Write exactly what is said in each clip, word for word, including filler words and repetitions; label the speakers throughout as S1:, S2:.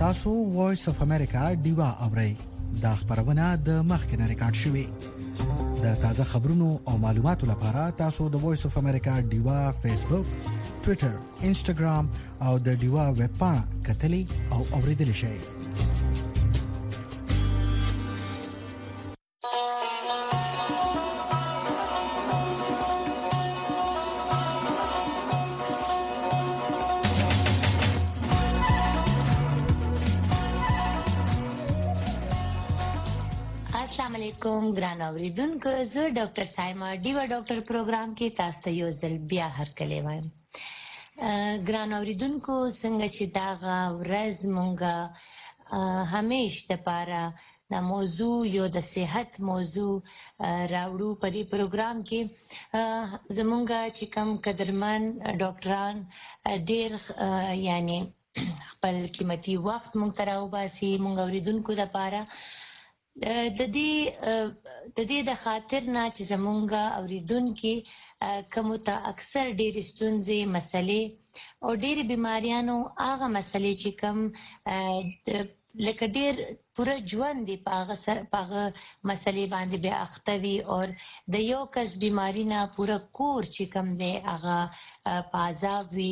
S1: تاسو وایس اف امریکا دیوا اورئ دا خبرونه د مخکنه ریکارډ شوې د تازه خبرونو او معلوماتو لپاره تاسو د وایس اف امریکا دیوا فیسبوک ټوئیټر انسټاګرام او د دیوا ویب پاڼه کتلی او اوریدل شئ.
S2: کوم ګران اوریدونکو زه ډاکټر سایما دیوا ډاکټر پروګرام کې تاسو ته یو ځل بیا هرکلی وایم. ګران اوریدونکو څنګه چې دا ورځ مونږه همیش د پاره د موضوع یو د صحت موضوع راوړو په دې پروګرام کې زمونږه چې کوم قدرمن ډاکټران ډېر یعنی خپل قیمتي وخت مونږ ته راوباسي مونږ اوریدونکو لپاره د دې د دې د خاطر نه چې زمونږه اوریدونکو کوم ته اکثر ډېر ستونزې مسلې او ډېر بیماریانو هغه مسلې چې کوم لکه ډېر پوره ژوند دی پاغه پاغه مسلې باندې بیا اختوي او د یو کس بیماری نه پوره کور چې کوم دی هغه پازاب وي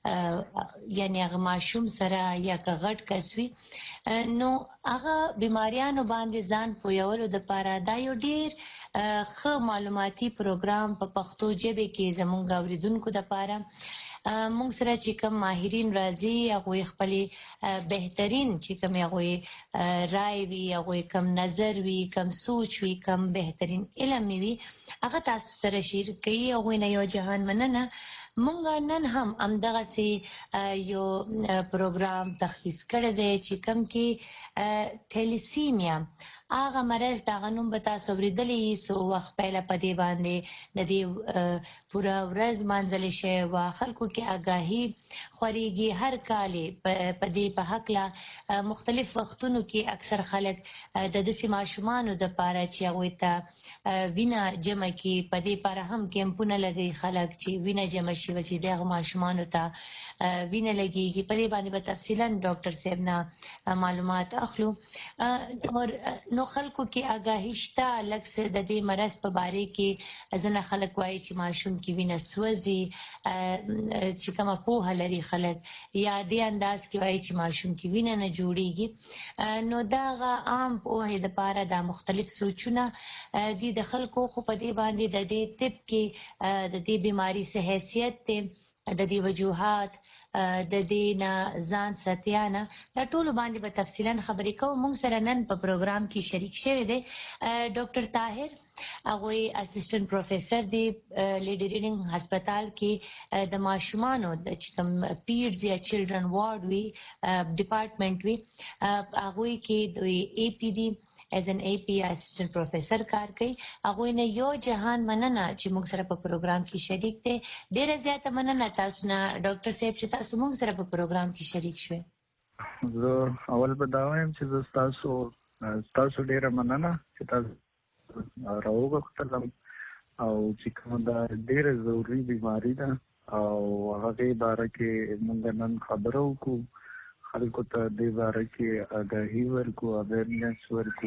S2: یعنی هغه ماشوم سره یا غټ کس وي نو هغه بیماریانو باندې ځان پویولو د پاره دا یو ډېر ښه معلوماتي پروګرام په پښتو ژبه کې زموږ اوریدونکو د پاره مونږ سره چې کوم ماهرین راځي هغه خپل بهترین چې کوم هغه رائے وي هغه کوم نظر وي کوم سوچ وي کوم بهترین علم وي هغه تاسو سره شیر کوي هغه نه یو جهان مننه. مونږ نن هم امدغه سي یو پروګرام تخصیص کړی دی چې کوم کې تھیلیسیمیا هغه مرض دا غنوم به تاسو ورېدلې سو وخت پهله پدې باندې د دې پورا ورځ منځل شي وا خلکو کې آگاهي خوريږي هر کال پدې په حق لا مختلف وختونو کې اکثر خلک د دسي ماشومان د پاره چې هغه ته وینا جمع کې پدې پر هم کیمپونه لګي خلک چې وینا جمع شي چې دغه ماشومان ته وینا لګيږي پدې باندې به تفصیلا ډاکټر صاحب نه معلومات اخلو او نو خلکو کې آگاهی شته لکه د دې مرض په باره کې ځنه خلک وایي چې ماشوم کې وینه سوځي چې کومه پوهه لري خلک یا دې انداز کې وایي چې ماشوم کې وینه نه جوړيږي نو دا عام پوهه د پاره د مختلف سوچونه دي د خلکو خو په دې باندې د دې طب کې د دې بیماری څخه حیثیت ته د دې وجوهات د دې نه ځان ستیانه دا ټول باندې به تفصیلا خبرې کوم. موږ سره نن په پروګرام کې شریک شوی دی ډاکټر طاهر هغه اسسټنټ پروفیسور دی لیډی ریډینګ هسپتال کې د ماشومانو د چکم پیډز یا چلډرن وارډ وی ډپارټمنټ وی هغه کې د ای پی ډی as an A P assistant professor کار کوي. هغه نه یو جهان مننه چې موږ سره په پروګرام کې شریک دي. ډېر زیاته مننه تاسو نه ډاکټر صاحب چې تاسو موږ سره په پروګرام کې شریک شوي.
S3: زه اول به دا وایم چې تاسو تاسو ډېر مننه چې تاسو راوغوښتل او چې کوم دا ډېر ضروري بیماری ده او هغه باره کې موږ نن خبرو کو خلکو ته د باره کې آگاهي ورکو اویرنس ورکو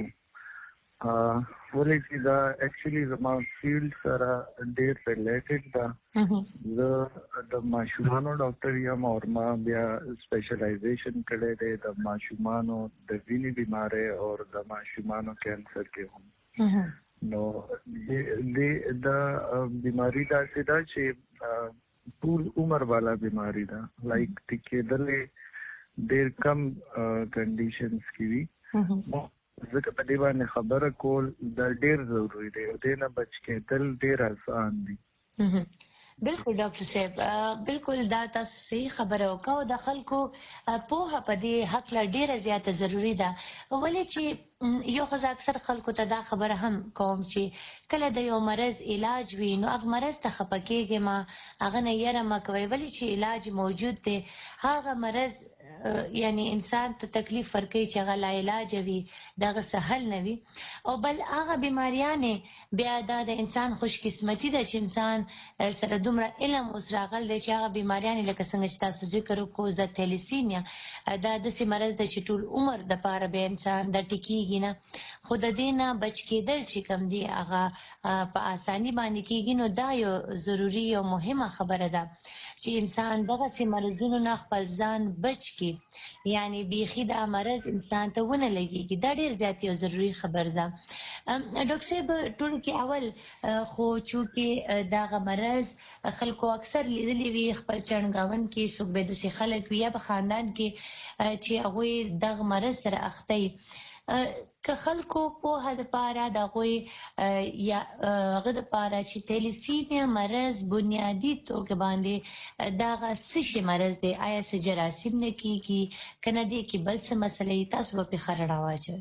S3: ولې چې دا اکچولی زما فیلډ سره ډېر ریلیټډ ده. زه د ماشومانو ډاکټر یم او ما بیا سپیشلایزیشن کړی دی د ماشومانو د وینې بیماری او د ماشومانو کینسر کې هم. نو د بیماری داسې ده چې ټول عمر والا بیماری ده لایک کېدلې ډېر کم کنډیشنز کې وي. ځکه په دې باندې خبره کول دا ډېر ضروري دی او دې نه بچ کېدل ډېر آسان دي.
S2: بالکل ډاکټر صاحب بالکل دا تاسو صحیح خبره وکاو د خلکو پوهه په دې حق لا ډیره زیاته ضروری ده ولې چې یو خزه اکثر خلکو ته دا خبره هم کوم چې کله د یو مرض علاج وي نو هغه مرض ته خپکیږي ما هغه نه یره ما کوي ولې چې علاج موجود دی هغه مرض یعنی انسان ته تکلیف ورکوي چې هغه لا علاج وي دغه سهل نه وي او بل هغه بیماریانې بیا دا د انسان خوش قسمتي ده چې انسان سره دومره علم اوس راغل دی چې هغه بیماریانې لکه څنګه چې تاسو ذکر وکړو د تیلیسیمیا دا داسې مرض ده چې ټول عمر دپاره به انسان دا ټیکېږي نه خو د دې نه بچ کېدل چې کوم دي هغه په اساني باندې کېږي نو دا یو ضروري او مهمه خبره ده چې انسان دغسې مرضونو نه خپل ځان بچ کړي یعنی بیخي دا مرض انسان ته ونه لګېږي دا ډېر زیات یو ضروري خبر ده ډاکټر صاحب ټولو کې اول خو چونکې دغه مرض خلکو اکثر لیدلی وي خپل چڼګاون کې څوک به داسې خلک وي یا په خاندان کې چې هغوی دغه مرض سره اخته وي که خلکو پوهه دپاره د هغوی یا هغه دپاره چې تیلیسیمیا مرض بنیادي توګه باندې دغه څه شي مرض دی آیا څه جراثیم نه کېږي که نه دې کې بل څه مسله وي تاسو به پرې ښه رڼا واچوئ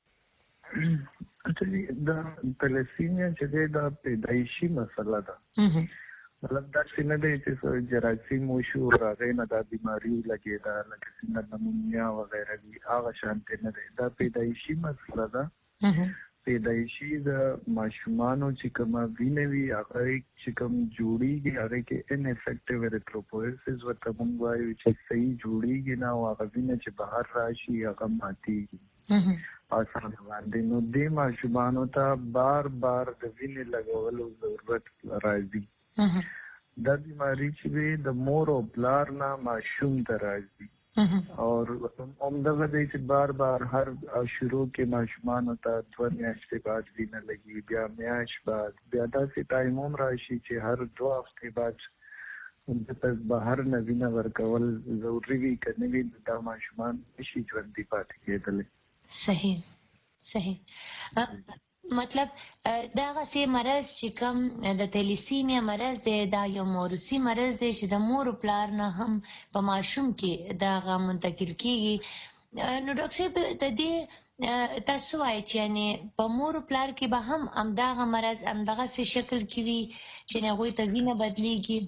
S3: اچھلی دا تیلیسیمیا چې دی دا پیدایشي مسله ده مطلب داسې نه دی چې جراثیم وشو هغې نه دا بیماري لګېده لکه څنګه نمونیا وغیره دي هغه شانتې نه دی دا پیدایشي مسله ده پیدایشي د ماشومانو چې کومه وینه وي هغه چې کوم جوړېږي هغې کې ان افیکټیو ایریتروپویسس ورته موږ وایو چې صحیح جوړېږي نه او هغه وینه چې بهر راشي هغه ماتېږي آسان باندې نو دې ماشومانو ته بار بار د وینې لګولو ضرورت راځي دا بیماری چې وي د مور او پلار نه ماشوم ته راځي او همدغه دی چې بار بار هر شروع کې ماشومانو ته دوه میاشتې بعد وینه لګي بیا میاشت بعد بیا داسې ټایم هم راشي چې هر دوه هفتې بعد ته بهر نه وینه ورکول ضروري وي که نه وي دا ماشومان نشي ژوندي پاتې کېدلی
S2: صحیح صحیح مطلب دغه سي مرض چې کوم د تیلیسیمیا مرض دی دا یو موروثي مرض دی چې د مور او پلار نه هم په ماشوم کې دغه منتقل کیږي نو ډاکټر صاحب د دې تاسو وایئ چې یعنې په مور او پلار کې به هم همدغه مرض همدغسې شکل کې وي چې هغوی ته وینه بدلیږي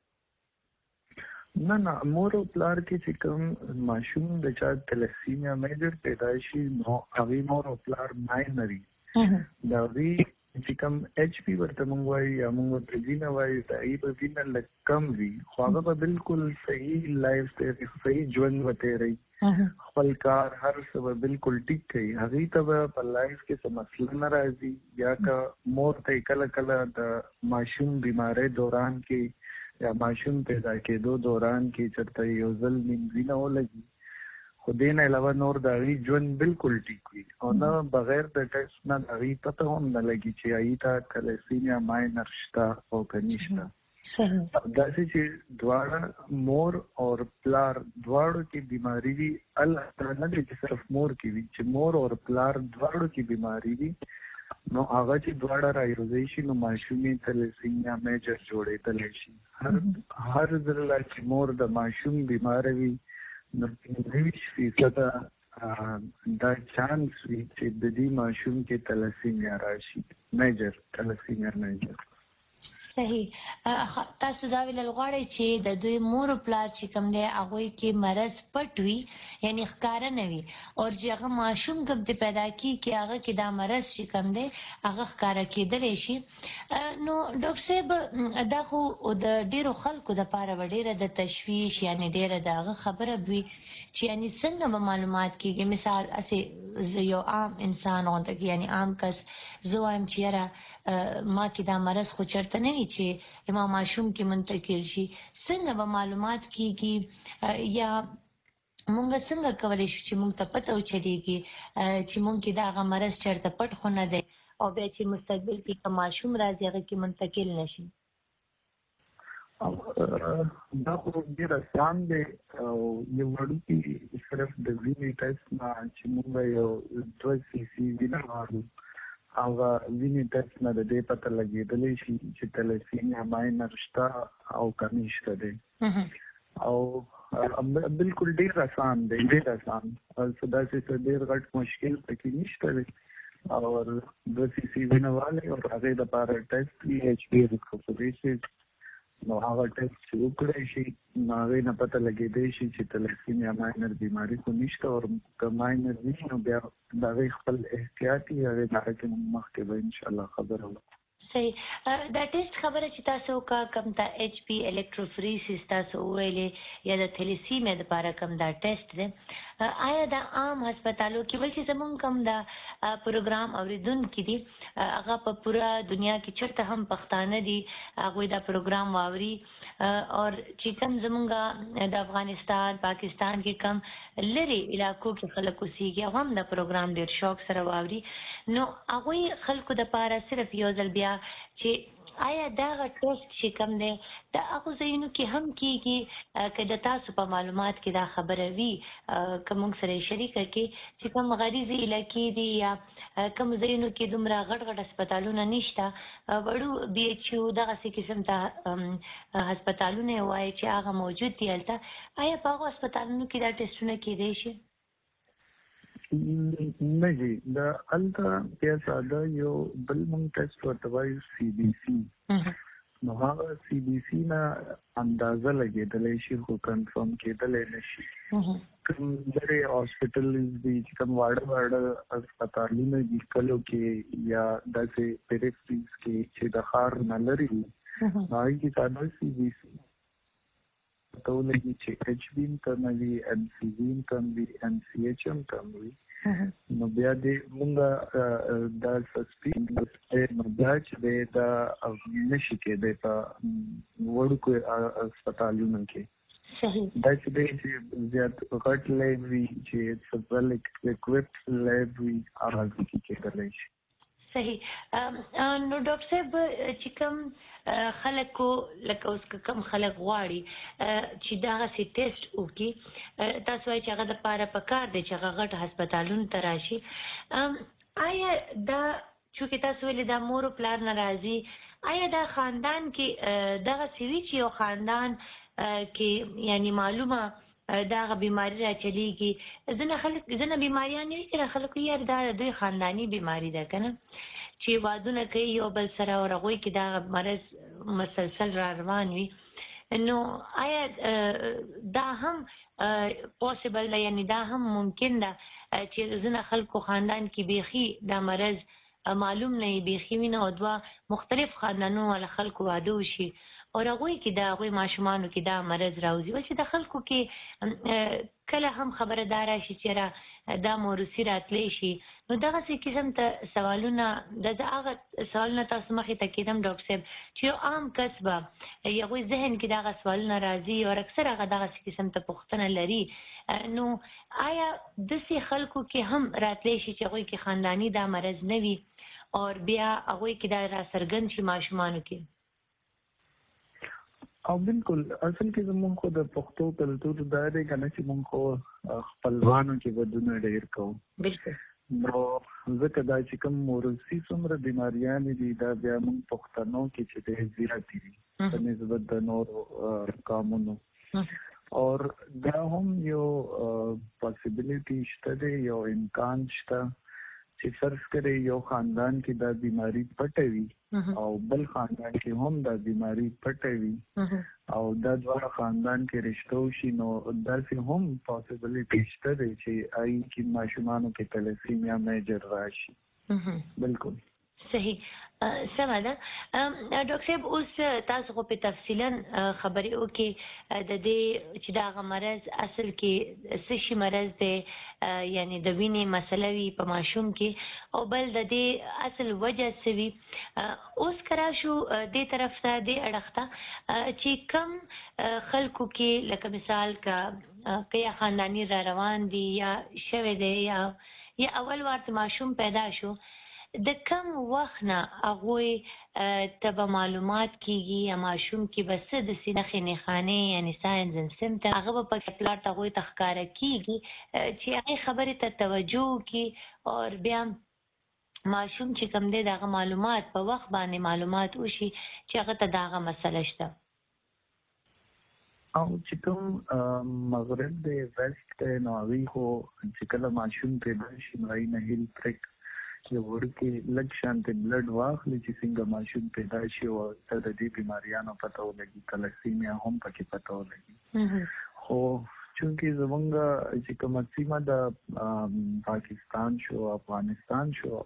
S3: نه نه مور او پلار کې چې کوم ماشوم د چا تیلیسیمیا میجر پیدایشي نو هغې مور او پلار ماینر وي د هغې چې کوم ایچ پي ورته موږ وایو یا موږ ورته وینه وایو د هغې به وینه لږ کم وي خو هغه به بالکل صحیح لایف صحیح ژوند به تېروي خپل کار هر څه به بالکل ټیک کوي هغې ته به په لایف کې څه مسله نه راځي یا که مور ته کله کله د ماشوم بیمارۍ دوران کې یا ماشوم پیدا کېدو دوران کې چېرته یو ځل نیم وینه ولګي خو دې نه علاوه نور د هغې ژوند بالکل ټیک وي او نه بغیر د ټیسټ نه د هغې پته هم نه لګي چې هغې ته تیلیسیمیا ماینر شته او که نشته داسې چې دواړه مور او پلار دواړو کې بیماري وي الله نه دی چې صرف مور کې وي چې مور او پلار دواړو کې بیماري وي نو هغه چې دواړه رايوځای شي نو ماشوم یې تیلیسیمیا میجر جوړېدلی شي هر هر ځله چې مور د ماشوم بیماره وي نو پنځه فیصده دا چانس وي چې د دې ماشوم کې تیلیسیمیا راشي میجر تیلیسیمیا میجر
S2: صحیح تاسو دا ویل غواړئ چې د دوی مور او پلار چې کوم دی هغوی کې مرض پټ وي یعنې ښکاره نه وي او چې هغه ماشوم کوم چې پیدا کېږي هغه کې دا مرض چې کوم دی هغه ښکاره کېدلی شي نو ډاکټر صاحب دا خو د ډېرو خلکو دپاره به ډېره د تشویش یعنې ډېره د هغه خبره وي چې یعنې څنګه به معلومات کېږي مثال هسې زه یو عام انسان غونته کې یعنې عام کس زه وایم چې یاره ما کې دا مرض خو چېرته نه وي چې ما ماشوم کې منتقل شي څنګه به معلومات کېږي یا مونږ څنګه کولی شو چې مونږ ته پته وچلېږي چې مونږ کې دغه مرض چېرته پټ خو نه دی او بیا چې مستقبل کې که ماشوم راځي هغه کې منتقل نه شي
S3: دا خو ډېر اسان دی او یو وړوکي صرف د وینې ټیسټ نه چې مونږ یو دوه سی سی وینه غواړو هغه وینې ټیسټ نه د دې پته لګېدلی شي چې تیلیسیمیا ماینر شته او که نشته دی او بالکل ډېر اسان دی ډېر اسان څه داسې څه ډېر غټ مشکل پکې نشته دی او دوه سی سی وینه والی او هغې دپاره ټیسټ وي ایچ پي ایریتروپویسس نو هغه ټیسټ چې وکړی شي نو هغې نه پته لګېدی شي چې تلسیمیا ماینر بیماري خو نشته او که ماینر وي نو بیا د هغې خپل احتیاط یې هغې باره کې موږ مخکې به انشاءالله خبره وکړو.
S2: صحیح. دا ټیسټ خبره چې تاسو کا کوم ته ایچ پی الکتروفریسیس تاسو ویلې یا د تھیلیسیمیا لپاره کوم دا ټیسټ دی، آیا د عام هسپتالو کې بلکې زمونږ کوم دا پروګرام اوریدونکي دي هغه په پوره دنیا کې چېرته هم پښتانه دي هغوی دا پروګرام واوري او چې کوم زمونږ د افغانستان پاکستان کې کم لري علاقو کې خلک اوسېږي هغه هم دا پروګرام ډېر شوق سره واوري، نو هغوی خلکو دپاره صرف یو ځل بیا چې آیا دغه ټیسټ چې کوم دی د هغو ځایونو کې هم کېږي که د تاسو په معلومات کې دا خبره وي که موږ سره یې شریکه کړي چې کوم غریزي علاقې دي یا کوم ځایونو کې دومره غټ غټ هسپتالونه نشته وړو بي ایچ یو دغسې قسم ته هسپتالونه یې وایي چې هغه موجود دي هلته، آیا په هغو هسپتالونو کې دا ټیسټونه کېدی شي؟
S3: نه جی دا هلته بیا ساده یو بل مونږ ټیسټ ورته وایو سی بي سي، نو هغه سی بي سي نه اندازه لګېدلی شي خو کنفرم کېدلی نه شي. کوم لرې هاسپټلز دي چې کوم واړه واړه هسپتالونه دي کلو کې یا داسې پیریفریز کې چې د ښار نه لرې وي نو هغې کې ساده سی بي سي ته ولګي چې ایچ بي هم کم وي، ایم سی وي هم کم وي، ایم سی ایچ هم کم وي، نو بیا دې مونږ دا سسپیکټ نو بیا چې دی دا نشي کېدی په وړوکو هسپتالونو کې. دا چې دی چې زیات غټ لیب وي چې ویل اکوپډ لیب وي هغه کې کېدلی شي.
S2: صحیح. نو ډاکټر صاحب چې کوم خلکو لکه اوس کوم خلک غواړي چې دغسې ټیسټ وکړي تاسو وایئ چې هغه دپاره پکار دی چې هغه غټ هسپتالونو ته راشي، آیا دا چونکې تاسو ویلې دا مور و پلار نه راځي آیا دا خاندان کې دغسې وي چې یو خاندان کې یعنی معلومه دغه بیماری را چلیږي؟ ځینې خلک ځینې بیماریان وي چې خلکو یار دا د دوی خانداني بیماري ده که نه چې وادونه کوي یو بل سره او هغوی کې دغه مرض مسلسل را روان وي، نو آیا دا هم پاسبل ده یعنی دا هم ممکن ده چې ځینې خلکو خاندان کې بیخي دا مرض معلوم نه وي بیخي وي نه او دوه مختلف خاندانونو والا خلکو واده وشي او هغوی کې د هغوی ماشومانو کې دا مرض راوځي، ول چې د خلکو کې کله هم خبره دا راشي چې دا موروثي راتلی شي، نو دغسې قسم ته سوالونه د هغه سوالونه تاسو مخې ته کېدم ډاکټر صاحب چې یو عام کس به هغوی ذهن کې دغه سوالونه راځي او اکثر هغه دغسې قسم ته پوښتنه لري، نو آیا داسې خلکو کې هم راتلی شي چې هغوی کې خانداني دا مرض نه وي او بیا هغوی کې دا راڅرګند شي ماشومانو کې؟
S3: او بالکل اصل کې زموږ خو د پښتو کلتور دا دی که نه چې موږ خو خپلوانو کې ودونه ډېر کوو، نو ځکه دا چې کوم موروثي څومره بیماریانې دي دا بیا موږ پښتنو کې چې دی زیاتې دي په نسبت د نورو قومونو، او دا هم یو پاسبلیټي شته دی، یو امکان شته چې فرض کړئ یو خاندان کې دا بیماری پټه وي او بل خاندان کې هم دا بیماری پټه وي او دا دواړه خاندان کې رشته وشي نو داسې هم پاسبلیټي شته دی چې آی کې ماشومانو کې تلسیمیا میجر راشي. بالکل
S2: صحیح. سمه ده. ډاکټر صاحب اوس تاسو خو په تفصیلا خبرې وکړې د دې چې دغه مرض اصل کې څه شي مرض دی یعنی د وینې مسله وي په ماشوم کې او بل د دې اصل وجه څه وي. اوس که راشو دې طرف ته دې اړخ ته چې کم خلکو کې لکه مثال که یا خانداني را روان دي یا شوی دی یا یا اول وار ماشوم پیدا شو د کم وخت نه هغوی ته به معلومات کېږي یا ماشوم کې به څه داسې نښې نښانې یعنې ساینز اند سمټم هغه به پکې پلار ته هغوی ته ښکاره کېږي چې هغې خبرې ته توجه وکړي او بیا ماشوم چې کوم دی د هغه معلومات په وخت باندې معلومات وشي چې هغه ته د هغه مسله شته.
S3: او چې کوم مغرب دی ویسټ دی نو هغوی خو چې کله ماشوم پیدا شي نو هغوی نه هیل پرک یو ورکې لږ شانتې بلډ واخلي چې څنګه ماشوم پیدا شي او ته د دې بیماریانو پته ولګي، تلسیمیا هم پکې پته ولګي. خو چونکې زمونږ چې کومه سیمه د پاکستان شو، افغانستان شو،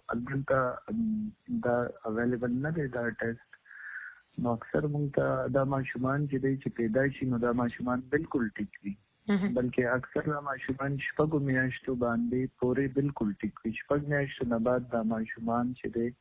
S3: البته دا اویلیبل نه دی دا ټیسټ، نو اکثر مونږ ته دا ماشومان چې دی چې پیدا شي نو دا ماشومان بالکل ټیک وي، بلکې اکثر دا ماشومان شپږو میاشتو باندې پورې بالکل ټیک وي. شپږ میاشتو نه بعد دا ماشومان چې دی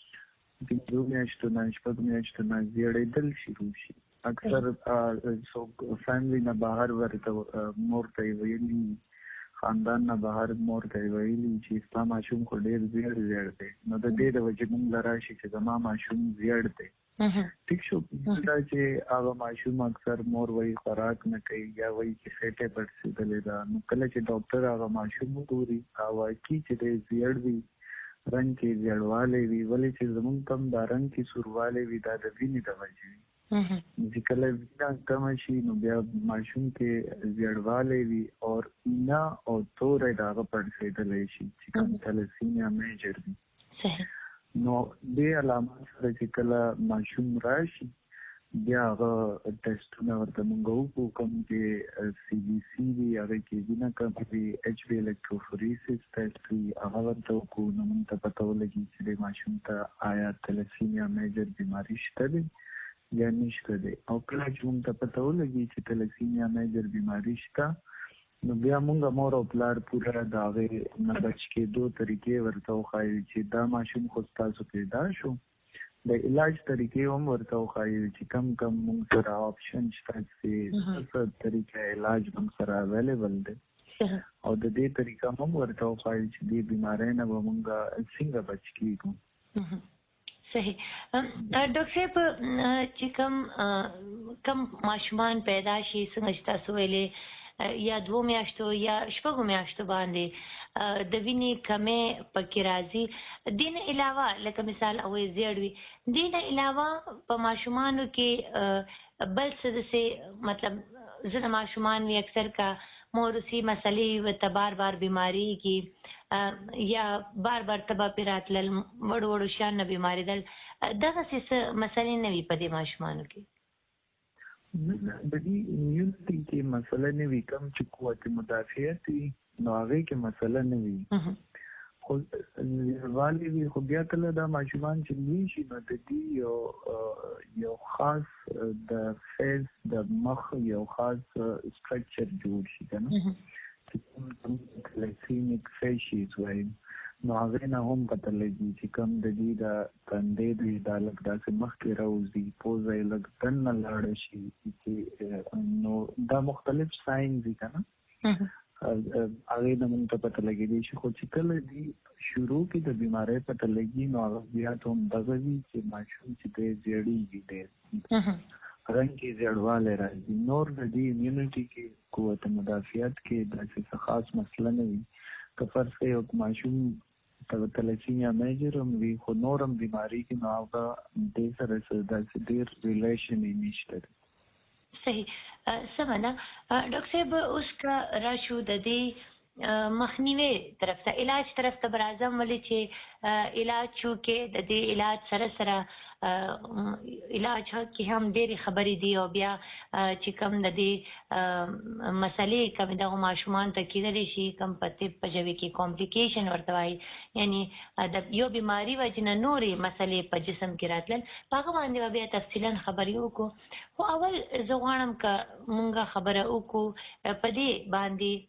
S3: پنځو میاشتو نه شپږ میاشتو نه زیړېدل شروع شي. اکثر څوک فیملی نه بهر ورته مور ته ویلي، خاندان نه بهر مور ته ویلي چې ستا ماشوم خو ډېر زیړ زیړ دی، نو د دې د وجې مونږ له راشي چې زما ماشوم زیړ دی. ټیک شو. دا چې هغه ماشوم اکثر مور وایي خوراک نه کوي یا وایي چې خېټه پړسېدلې ده، نو کله چې ډاکټر هغه ماشوم وګوري هغه وایي چې دی زیړ وي، رنګ کې زیړوالی وي، ولې چې زمونږ کم دا رنګ کې سوروالی وي دا د وینې د وجې وي. چې کله وینه کمه شي نو بیا ماشوم کې زیړوالی وي او اینا او توری د هغه پړسېدلی شي چې کوم تلسیمیا میجر وي. نو دې علامات سره چې کله ماشوم راشي بیا هغه ټیسټونه ورته مونږ وکړو، کوم چې سی بي سي وي هغې کې وینه کمه وي، ایچ بي الکتروفوریسس ټیسټ وي هغه ورته وکړو، نو مونږ ته پته ولګي چې د ماشوم ته آیا تلسیمیا میجر بیماري شته دی یا نشته دی. او کله چې مونږ ته پته ولګي چې تلسیمیا میجر بیماري شته نو بیا مونږ مور او پلار پوره د هغې نه بچ کېدو طریقې ورته وښایو چې دا ماشوم خو ستاسو پیدا شو، د علاج طریقې هم ورته وښایو چې کم کم مونږ سره آپشن شته چې څه طریقه علاج مونږ سره اویلیبل دی، او د دې طریقه هم ورته وښایو چې دې بیمارۍ نه به مونږ څنګه بچ کېږو.
S2: صحیح. ډاکټر صاحب چې کوم کوم ماشومان پیدا شي څنګه چې تاسو ویلې یا دوه میاشتو یا شپږو میاشتو باندې د وینې کمې پکې راځي، دې نه علاوه لکه مثال او زیړ وي، دې نه علاوه په ماشومانو کې بل څه داسې مطلب ځینې ماشومان وي اکثر کا موروثي مسلې ورته بار بار بیماري کې یا بار بار تبه پرې راتلل، وړو وړو شیان نه بیمارېدل، دغسې څه مسلې نه وي په دې ماشومانو کې؟
S3: د دې اميونټي کې مسله نه وي، کوم چې قوت مدافعت وي نو هغې کې مسله نه وي، خو والي وي. خو بیا کله دا ماشومان چې لوی شي نو د دې یو یو خاص د فیس د مخ یو خاص سټرکچر جوړ شي که نه، چې کوم کلاسیمیک فیشیز وایي، نو هغې نه هم پته لګي چې کوم د دې د تندې دی دا لږ داسې مخکې راوځي، پوزه یې لږ دننه لاړه شي، چې نو دا مختلف ساینز دي که نه، هغې نه مونږ ته پته لګېدی شي. خو چې کله دې شروع کې د بیمارۍ پته لګي نو هغه بیا هم دغه وي چې ماشوم چې دی زیړېږي، دی رنګ کې زیړوالی راځي. نور د دې اميونټي کې قوت مدافعت کې داسې څه خاص مسله نه وي. که فرض کړئ یو ماشوم تلسیمیا میجر هم وي خو نور هم بیماري کې نو هغه دې سره داسې ډېر ریلیشن یې نشته دی.
S2: صحیح. سمه ده. ډاکټر صاحب اوس که راشو د دې مخنیوي طرف ته، علاج طرف ته به راځم، ولې چې علاج شو کې د دې علاج سره سره علاج کې هم ډېرې خبرې دي، او بیا چې کوم د دې مسلې کوم دغه ماشومان ته کېدلی شي کوم په طب په ژبې کې کمپلیکیشن ورته وایي، یعنې د یو بیماري وجې نه نورې مسلې په جسم کې راتلل، په هغه باندې به بیا تفصیلا خبرې وکړو. خو اول زه غواړم که مونږ خبره وکړو په دې باندې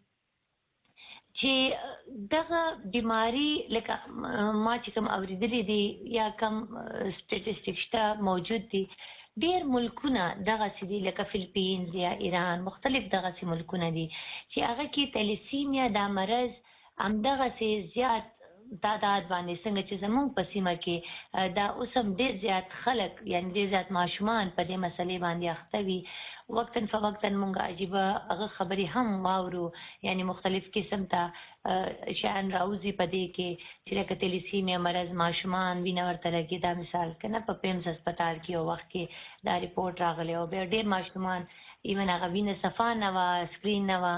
S2: چې دغه بیماری لکه ما چې کوم اوریدلی دي یا کوم سټیټسټیک شته موجود دي، ډېر ملکونه دغسې دي لکه فلپینز یا ایران، مختلف دغسې ملکونه دي چې هغه کې تلسیمیا دا مرض همدغسې زیات تعداد باندې څنګه چې زموږ په سیمه کې دا اوس هم ډېر زیات خلک یعنې ډېر زیات ماشومان په دې مسلې باندې اخته وي. وقتاً فوقتاً مونږ عجیبه هغه خبرې هم واورو، یعنې مختلف قسم ته شیان راوځي په دې کې چې لکه تلسیمیا مرض ماشومان وینه ورته لګي. دا مثال که نه په پیمز هسپتال کې یو وخت کې دا ریپورټ راغلی او بیا ډېر ماشومان ایون هغه وینه صفا نه وه، سکرین نه وه،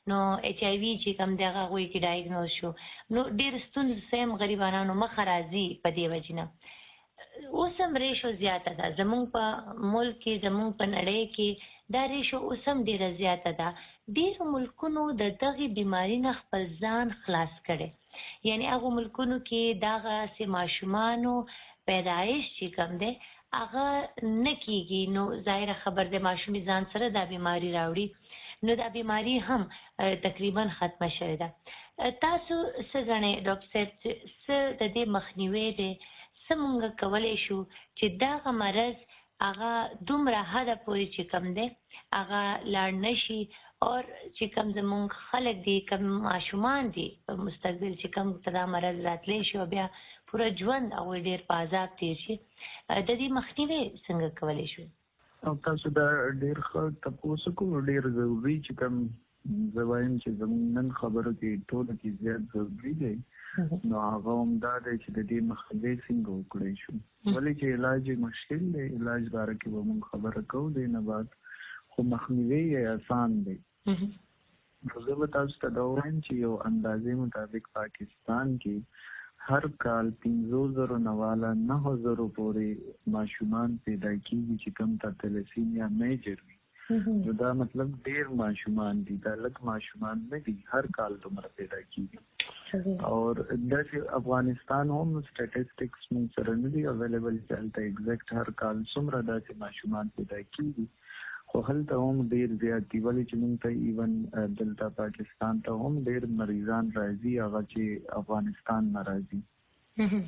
S2: نو ایچ آی وی چې کوم دی هغه هغوی کې ډایګنوز شو نو ډېر ستونزې سیم غریبانانو مخه راځي په دې وجې نه اوس هم ریشو زیاته ده زمونږ په ملک کې زمونږ په نړۍ کې دا ریشو اوس هم ډېره زیاته ده ډېرو ملکونو د دغې بیماري نه خپل ځان خلاص کړی یعنی هغو ملکونو کې دغسې ماشومانو پیدایش چې کوم دی هغه نه کېږي نو ظاهره خبر دی ماشومي ځان سره دا بیماري راوړي نو دا بیماري هم تقریبا ختمه شوې ده تاسو څه ګڼئ ډاکټر صاحب څه د دې مخنیوی دی څه موږ کولی شو چې دغه مرض هغه دومره حده پورې چې کوم دی هغه لاړ نه شي او چې کوم زمونږ خلک دي کوم ماشومان دي په مستقبل چې کوم ته دا مرض راتلی شي او بیا پوره ژوند هغوی ډېر په عذاب تېر شي د دې مخنیوی څنګه کولی شو
S3: او تاسو دا ډېر ښه تپوس وکړو ډېر ضروري چې کوم زه وایم چې زموږ نن خبرو کې ټولو کې زیات ضروري دی نو هغه هم دا دی چې د دې مخنیوی څنګه وکړی شو ولې چې علاج مشکل دی علاج باره کې به موږ خبره کوو دی نه بعد خو مخنیوی یې آسان دی نو زه به تاسو ته دا وایم چې یو اندازې مطابق پاکستان کې هر کال پنځو زرو نه والا نهو زرو پورې ماشومان پیدا کېږي چې کوم ته تلسیمیا میجر وي نو دا مطلب ډېر ماشومان دي دا لږ ماشومان نه دي هر کال دومره پیدا کېږي او داسې افغانستان هم سټیټسټکس موږ سره نه دي اویلیبل چې هلته ایګزیکټ هر کال څومره داسې ماشومان پیدا کېږي خو هلته هم ډېر زیات دي ولې چې موږ ته ایون دلته پاکستان ته هم ډېر مریضان راځي هغه چې افغانستان نه راځي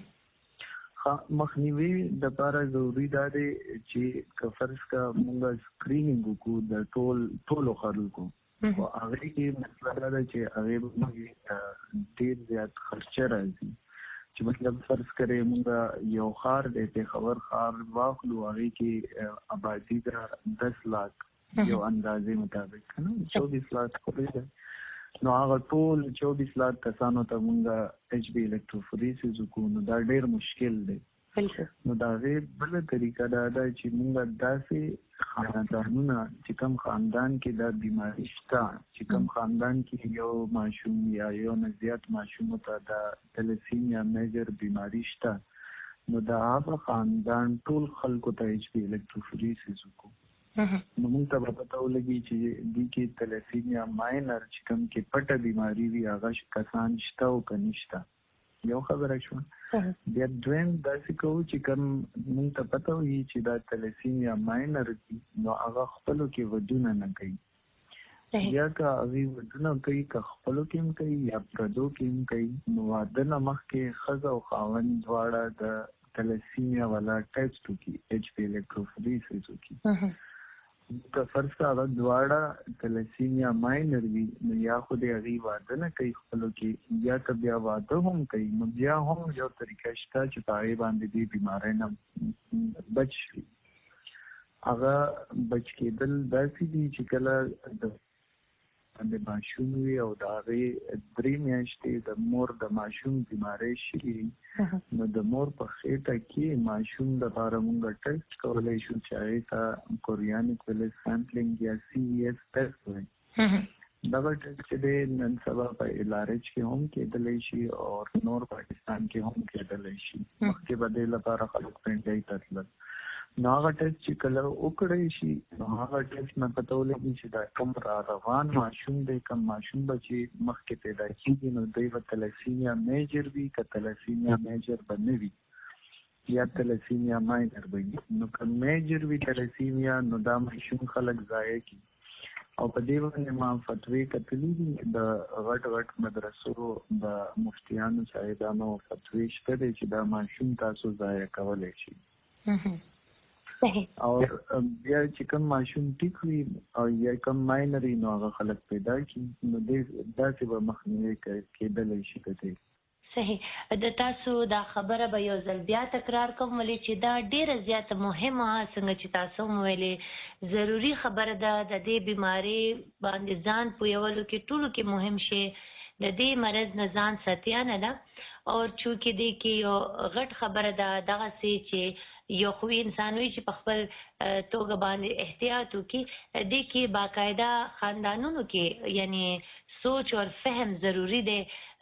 S3: مخنیوي دپاره ضروري دا دی چې که فرض کا موږ سکرینینګ وکړو د ټول ټولو خلکو خو هغې کې مسله دا ده چې هغې به موږ ډېر زیات خرچه راځي چې مطلب فرض کرے موږ یو ښار دی پېښور ښار واخلو هغې کې آبادي ده دس لاک یو اندازې مطابق که نه چوبیس لاک خورې ده نو هغه ټول چوبیس لاک کسانو ته موږ ایچ بي الکتروفوریسس وکړو نو دا ډېر مشکل دی نو د هغې بله طریقه دا ده چې موږ داسې خاندانونه چې کوم خاندان کې دا بیماري شته چې کوم خاندان کې یو ماشوم یا یو نه زیات ماشومو ته دا تلسیمیا میجر بیماري شته نو د هغه خاندان ټول خلکو ته ایچ بي الکتروفوریسس وکړو نو موږ ته به پته ولګي چې دې کې تلسیمیا ماینر چې کوم کې پټه بیماري وي هغه کسان شته او که نشته یو خبره شوه بیا دویم داسې کوو چې کوم موږ ته پته وي چې دا تلسیمیا ماینر دي نو هغه خپلو کې ودونه نه کوي یا که هغې ودونه کوي که خپلو کې هم کوي یا پردو کې هم کوي نو واده نه مخکې ښځه او خاوند دواړه د تلسیمیا والا ټیسټ وکړي ایچ بي الکتروفوریسس وکړي که فرض کا هغه دواړه تلسیمیا ماینر وي نو یا خو د هغې واده نه کوي خپلو کې یا که بیا واده هم کوي نو بیا هم یو طریقه شته چې په هغې باندې دې بیمارۍ نه بچ شي هغه بچ کېدل داسې دي چې کله د د ماشوم وي او د هغې درې میاشتې د مور د ماشوم بیمارۍ شي نو د مور په خېټه کې ماشوم دپاره موږ ټیسټ کولی شو چې هغې ته کوریانیک ویلیس سیمپلینګ یا سی وي ایس ټیسټ وایي دغه ټیسټ چې دی نن سبا په ایل آر ایچ کې هم کېدلی شي او نور پاکستان کې هم کېدلی شي مخکې به دې لپاره خلک پنډۍ ته تلل نو هغه ټیسټ چې کله وکړی شي نو هغه ټیسټ نه پته ولګي چې دا کوم را روان ماشوم دی کوم ماشوم به چې مخکې پیدا کېږي نو دی به تلسیمیا میجر وي که تلسیمیا میجر به نه وي یا تلسیمیا ماینر به وي نو که میجر وي تلسیمیا نو دا ماشوم خلک ضایع کړي او په دې باندې ما فتوی کتلی دي د غټ غټ مدرسو د مفتیانو صاحبانو فتوی شته دی چې دا ماشوم تاسو ضایع کولی شي او بیا چې کوم ماشوم ټیک وي او یا کوم ماینر وي نو هغه خلک پیدا کړي نو داسې به مخنیوی کېدلی شي که دی
S2: صحیح د تاسو دا خبره به یو ځل بیا تکرار کوم ولې چې دا ډېره زیاته مهمه څنګه چې تاسو هم ویلې ضروري خبره ده د دې بیمارۍ باندې ځان پویولو کې ټولو کې مهم شی د دې مرض نه ځان ساتیا نه ده او چونکې دې کې یو غټ خبره ده دغسې چې یو خو انسان وي چې په خپل توګه باندې احتیاط وکړي. دې کې باقاعده خاندانونو کې یعنی سوچ او فهم ضروری دی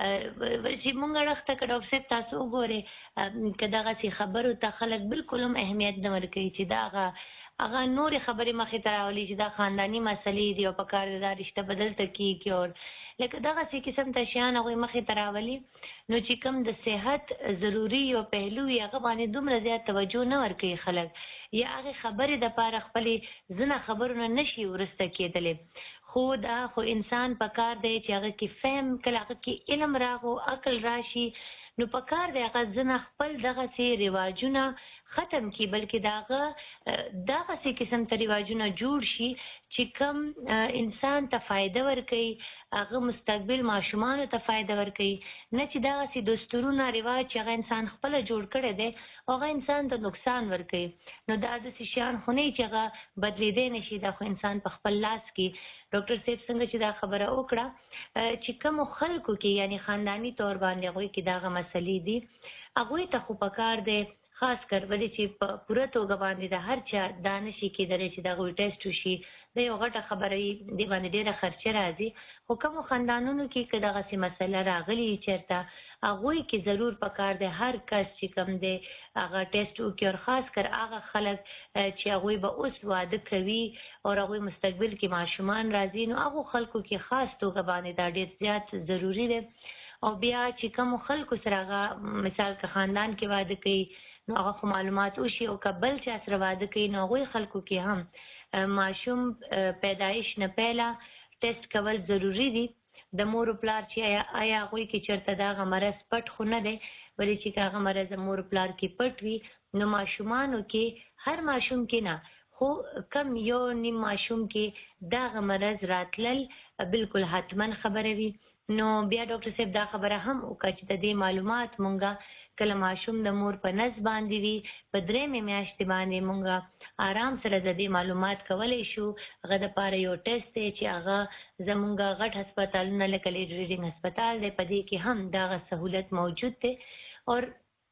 S2: چې مونږ راخته کډو څه تاسو وګورئ کدا غسی خبرو ته خلک بالکل هم اهمیت نه ورکوي چې دا هغه نور خبرې مخې ته راولي چې دا خاندانی مسلې دی او په کار دا رشتہ بدل تکي او لکه دغه څه قسم ته شیان هغه مخې ته راولي نو چې کوم د صحت ضروری او پهلو یې هغه باندې دومره زیات توجه نه ورکوي خلک یا هغه خبرې د پاره خپلې ځنه خبرونه نشي ورسته کېدلې. خو دا خو انسان په کار دی چې هغه کې فهم کله هغه کې علم راغو عقل راشي نو په کار دی هغه ځنه خپل دغه سي رواجونه ختم کی بلکې داغه دغه سي قسم ته رواجونه جوړ شي چې کوم انسان ته فائدہ ورکوي هغه مستقبل ماشومان ته فائدہ ورکوي نه چې دغه سي دستورونه رواج چې هغه انسان خپل جوړ کړي دي هغه انسان ته نقصان ورکوي. نو دا د شیان خونی چې هغه بدلیدې نشي دا خو انسان په خپل لاس کې. ډاکټر صاحب څنګه چې دا خبره وکړه چې کوم خلکو کې یعنی خاندانی تور باندې هغه کې داغه مسلې دي هغه ته خو پکار دی خاص کر ولې چې په پوره توګه باندې د هر چا دانشي کې درې چې دا غوي ټیسټ وشي د یو غټه خبره دی باندې ډیره خرچه راځي. خو کوم خاندانونو کې کدا غسي مسله راغلي چیرته هغه کې ضرور پکار دی هر کس چې کوم دی هغه ټیسټ وکړي او خاص کر هغه خلک چې هغه به اوس واده کوي او هغه مستقبل کې ماشومان راځي نو هغه خلکو کې خاص توګه باندې دا ډیر زیات ضروری دی. او بیا چې کوم خلکو سره هغه مثال که خاندان کې واده کوي نو هغه معلومات وشي او قبل چې سره واده کوي نو هغه خلکو کې هم ماشوم پیدایش نه پهلا ټیسټ کول ضروری دي. د مور پلار چې آیا هغه کې چرته دا مرز پټ خو نه دی ولې چې هغه مرز مور پلار کې پټ وي نو ماشومانو کې هر ماشوم کې نه خو کم یو نیم ماشوم کې دا مرز راتلل بالکل حتمن خبره وي. نو بیا ډاکټر صاحب دا خبره هم وکړه چې د دې معلومات مونږه کله ماشوم د مور په نس باندې وي په درې میاشتې باندې مونږه آرام سره د دې معلومات کولای شو. هغه د پاره یو ټیسټ دی چې هغه زمونږه غټ هسپتالونه لکه لیډریډینګ هسپتال دی په دې کې هم دا سہولت موجود دی. اور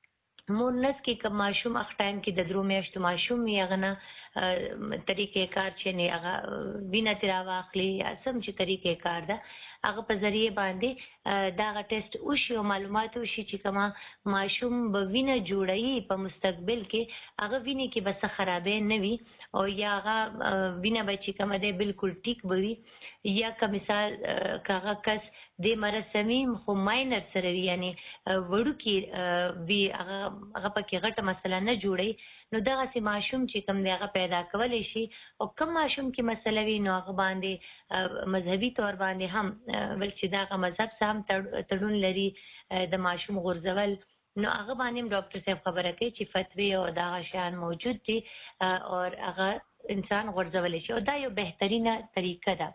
S2: مور نس کې کوم ماشوم اخ ټایم کې د درو میاشتو ماشوم یې هغه نه طریقې کار چې نه هغه وینه تیرا واخلي سم چې طریقې کار ده هغه په ذریعہ باندې دا ټیسټ وشي او معلومات وشي چې کما ماشوم به وینه جوړي په مستقبل کې هغه وینه کې بس خرابې نه وي او یا هغه وینه به چې کما ده بالکل ټیک وي یا که مثال کاغه کس د مرض سمیم خو ماینر سره یعنی وړو کې وی هغه هغه پکې غټه مسله نه جوړي نو دغه سي ماشوم چې کوم دی هغه پیدا کولای شي او کوم ماشوم کې مسله وي نو هغه باندې مذهبي تور باندې هم ول چې دغه مذهب سم تړون لري د ماشوم غرزول نو هغه باندې ډاکټر صاحب خبره کوي چې فتوی او دغه شان موجود دي او هغه انسان غرزول شي او دا یو بهترینه طریقه ده.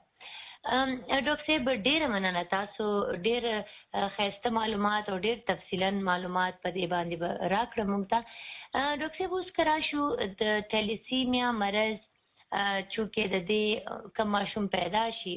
S2: ډاکټر صاحب ډېر مننه تاسو ډېر خاصه معلومات او ډېر تفصیلا معلومات په دې باندې راکړم موږ ته. ډاکټر صاحب اوس کرا شو د تلیسیمیا مرض چې د دې کوم ماشوم پیدا شي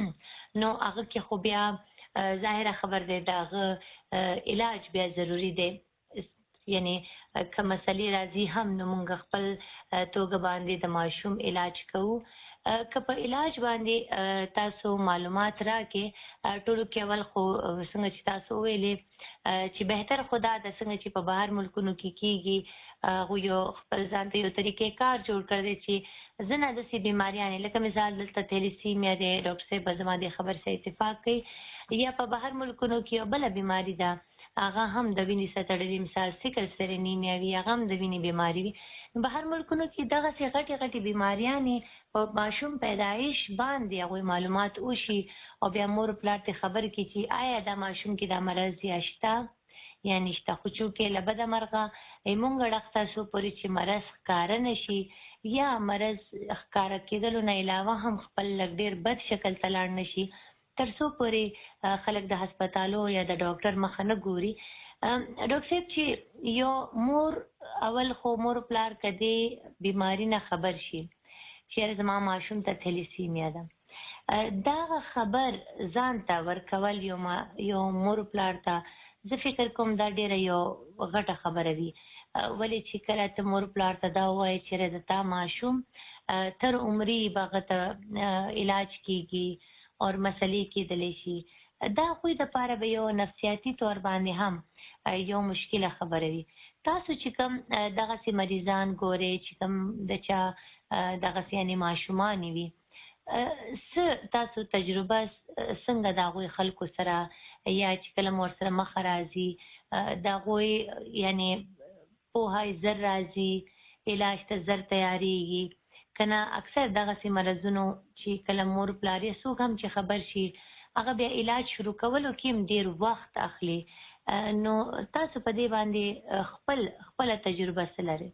S2: نو هغه کې خو بیا ظاهره خبر دی داغه علاج بیا ضروری دی یعنی کوم مسلې راځي هم نو موږ خپل توګه باندې د ماشوم علاج کوو. که په علاج باندې تاسو معلومات راکې ټولو کې اول خو څنګه چې تاسو ویلې چې بهتر خدا د څنګه چې په بهر ملکونو کې کیږي هغه یو خپل ځان ته یو طریقې کار جوړ کړی چې زنه د سي بیماریانې لکه مثال دلته تلیسیمیا دی ډاکټر صاحب زما د خبر سره اتفاق کوي یا په بهر ملکونو کې یو بل بیماری ده هغه هم د وینې ستړلې مثال سیکل سیل انیمیا وي هغه هم د وینې بیماری وي. بهر ملکونو کې دغه سي غټي غټي بیماریانې په ماشوم پیدایش باندې هغه معلومات وشي او بیا مور پلار ته خبر کی چې آیا دا ماشوم کې دا مرض یا شته یا نشته. خو چې لبد مرغه ایمونګ ډاکټر سو پوری چې مرض ښکار نشي یا مرض ښکار کېدل نه علاوه هم خپل لګ ډیر بد شکل تلاړ نشي تر څو پورې خلک د هسپتالو یا د ډاکټر مخ نه ګوري. ډاکټر صاحب چې یو مور اول خو مور پلار کدي بیماری نه خبر شي چې زما ماشوم ته تلیسیمیا ده دا خبر ځان ته ورکول یو یو مور پلار ته زه فکر کوم دا ډیره یو غټه خبره وي ولې چې کله ته مور پلار ته دا وایي چې د تا ماشوم تر عمرې باغته علاج کیږي او مسلې کېدلی شي، دا خو د پاره به یو نفسیاتي تور باندې هم یو مشکله خبره وي. تاسو چې کوم دغه سي مریضان ګوري چې کوم د چا دغه سي یعنی ماشومان وي، څه تاسو تجربه څنګه د هغوی خلکو سره یا چې کله مور سره مخ راځي د هغوی یعنی پوهه زر راځي علاج ته زر تیاریږي کنه؟ اکثر دغه سي مرضونو چې کله مور پلار یې څوک هم چې خبر شي هغه بیا علاج شروع کولو کې هم ډیر وخت اخلي. نو تاسو په دې باندې خپل خپل تجربه څه لرئ؟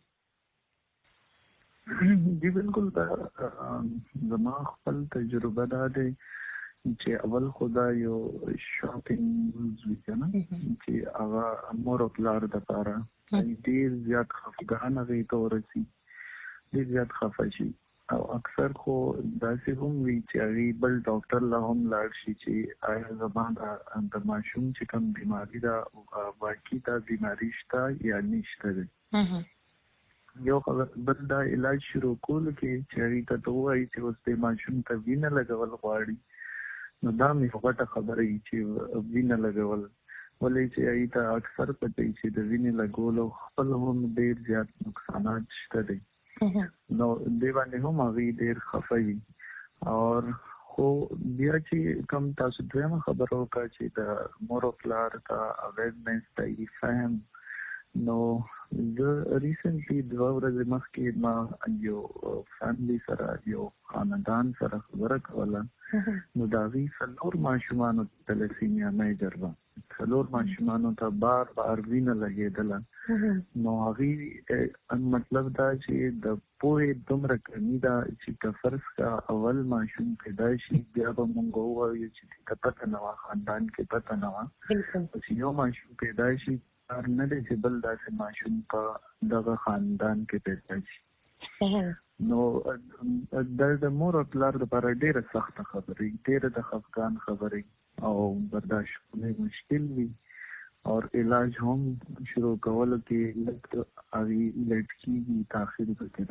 S3: جی بالکل، زما خپل تجربه دا دی چې اول خدا یو شاکینګ وي کنه چې هغه مور او پلار د پاره ډیر زیات خفګان هغه ته ورسي، ډیر زیات خفه شي او اکثر خو داسې هم وي چې هغه بل ډاکټر لا هم لاړ شي چې آیا زما د ماشوم چې کوم بیماری دا واقعي دا بیماری شته یا نشته ده. یو بل دا علاج شروع کول کې چې هغه ته وایي چې اوس د ماشوم ته وینه لګول غواړي، نو دا مې غوټه خبره ای چې وینه لګول ولې چې هغه ته اکثر پته چې د وینې لګولو خپل هم ډیر زیات نقصانات شته دي. نو دی باندې هم هغه ډیر خفه وي. او خو بیا چې کوم تاسو درېمه خبره وکړه چې د مور او پلار ته اویرنس ته فهم، نو زه ریسنټلی دوه ورځې مخکې ما یو فیملی سره یو خاندان سره خبره کوله، نو د هغوی څلور ماشومانو ته تلسیمیا میجر وه، څلور ماشومانو ته بار بار وینه لګېدله. نو هغوی مطلب دا چې د پوهې دومره کمی ده چې که فرض کا اول ماشوم پیدا شي بیا به مونږ ووایو چې ته پته نه وه، خاندان کې پته نه وه، چې یو ماشوم پیدا شي کار نه دی چې بل داسې ماشوم په دغه خاندان کې پیدا شي. نو د مور او پلار لپاره ډېره سخته خبرې، ډېره د خفګان خبرې او برداشت کول مشکل وي او علاج هم شروع کولو کې لږ هغې لیټ کېږي، تاخیر پکې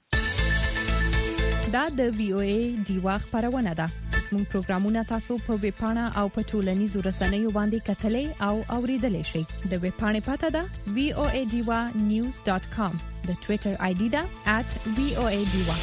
S3: راځي.
S4: دا د وی او ای ډیوا خبرونه ده. زموږ پروګرامونه تاسو په ویب پاڼه او په ټولنیزو رسنیو باندې کتلې او اوریدلې شئ. د ویب پاڼې پته ده وی او ای ډیوا نیوز ډاٹ کام، د ټوئیټر آی ډي ده ات وی او ای ډیوا.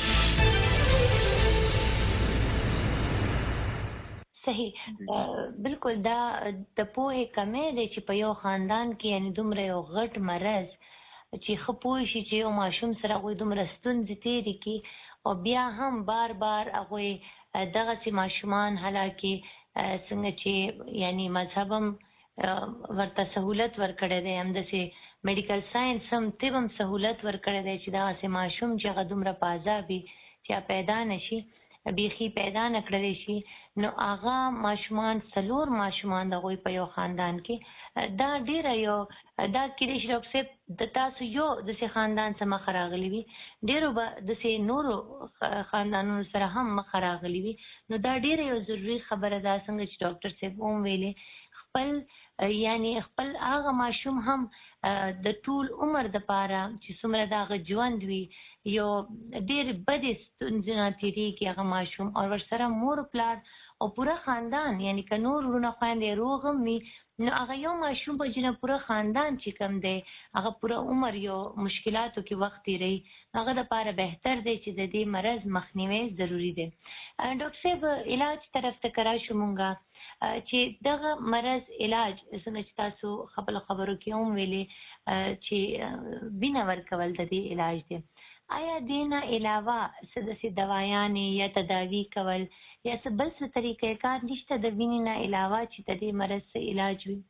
S2: صحیح، بالکل دا د پوهې کمی دی چې په یو خاندان کې یعنی دومره یو غټ مرض چې ښه پوه شي چې یو ماشوم سره هغوی دومره ستونزې تېرې کړي او بیا هم بار بار هغوی دغسې ماشومان حالانکې څنګه چې یعنی مذهب هم ورته سهولت ورکړی دی، همداسې میډیکل ساینس هم طب هم سهولت ورکړی دی چې دغسې ماشوم چې هغه دومره په عذاب وي چې پیدا نه شي، بیخي پیدا نه کړلی شي. نو هغه ماشومان څلور ماشومان د هغوی په یو خاندان کې دا ډېره یو دا کېدای شي ډاکټر صاحب د تاسو یو داسې خاندان څخه مخه راغلي وي، ډېرو به داسې نورو خاندانونو سره هم مخه راغلي وي. نو دا ډېره یو ضروري خبره ده څنګه چې ډاکټر صاحب هم ویلې، خپل یعنی خپل هغه ماشوم هم د ټول عمر دپاره چې څومره د هغه ژوند وي یو ډېرې بدې ستونزې نه تېرېږي هغه ماشوم او ورسره مور پلار او پوره خاندان یعنی که نور ورونه خویندې روغ هم وي نو هغه یو ماشوم په جنه پوره خاندان چې کوم دی هغه پوره عمر یو مشکلاتو کې وخت تېروي، هغه دپاره بهتر دی چې د دې مرض مخنیوی ضروري دی. ډاکټر صاحب علاج طرف ته که راشو مونږه چې دغه مرض علاج څنګه چې تاسو خپلو خبرو کې هم ویلې چې وینه ورکول د دې علاج دی، آیا دې نه علاوه څه داسې دوايانې یا تداوي کول یا څه بل څه طریقې کار نشته د وینې نه علاوه چې د دې مرض څه علاج وي؟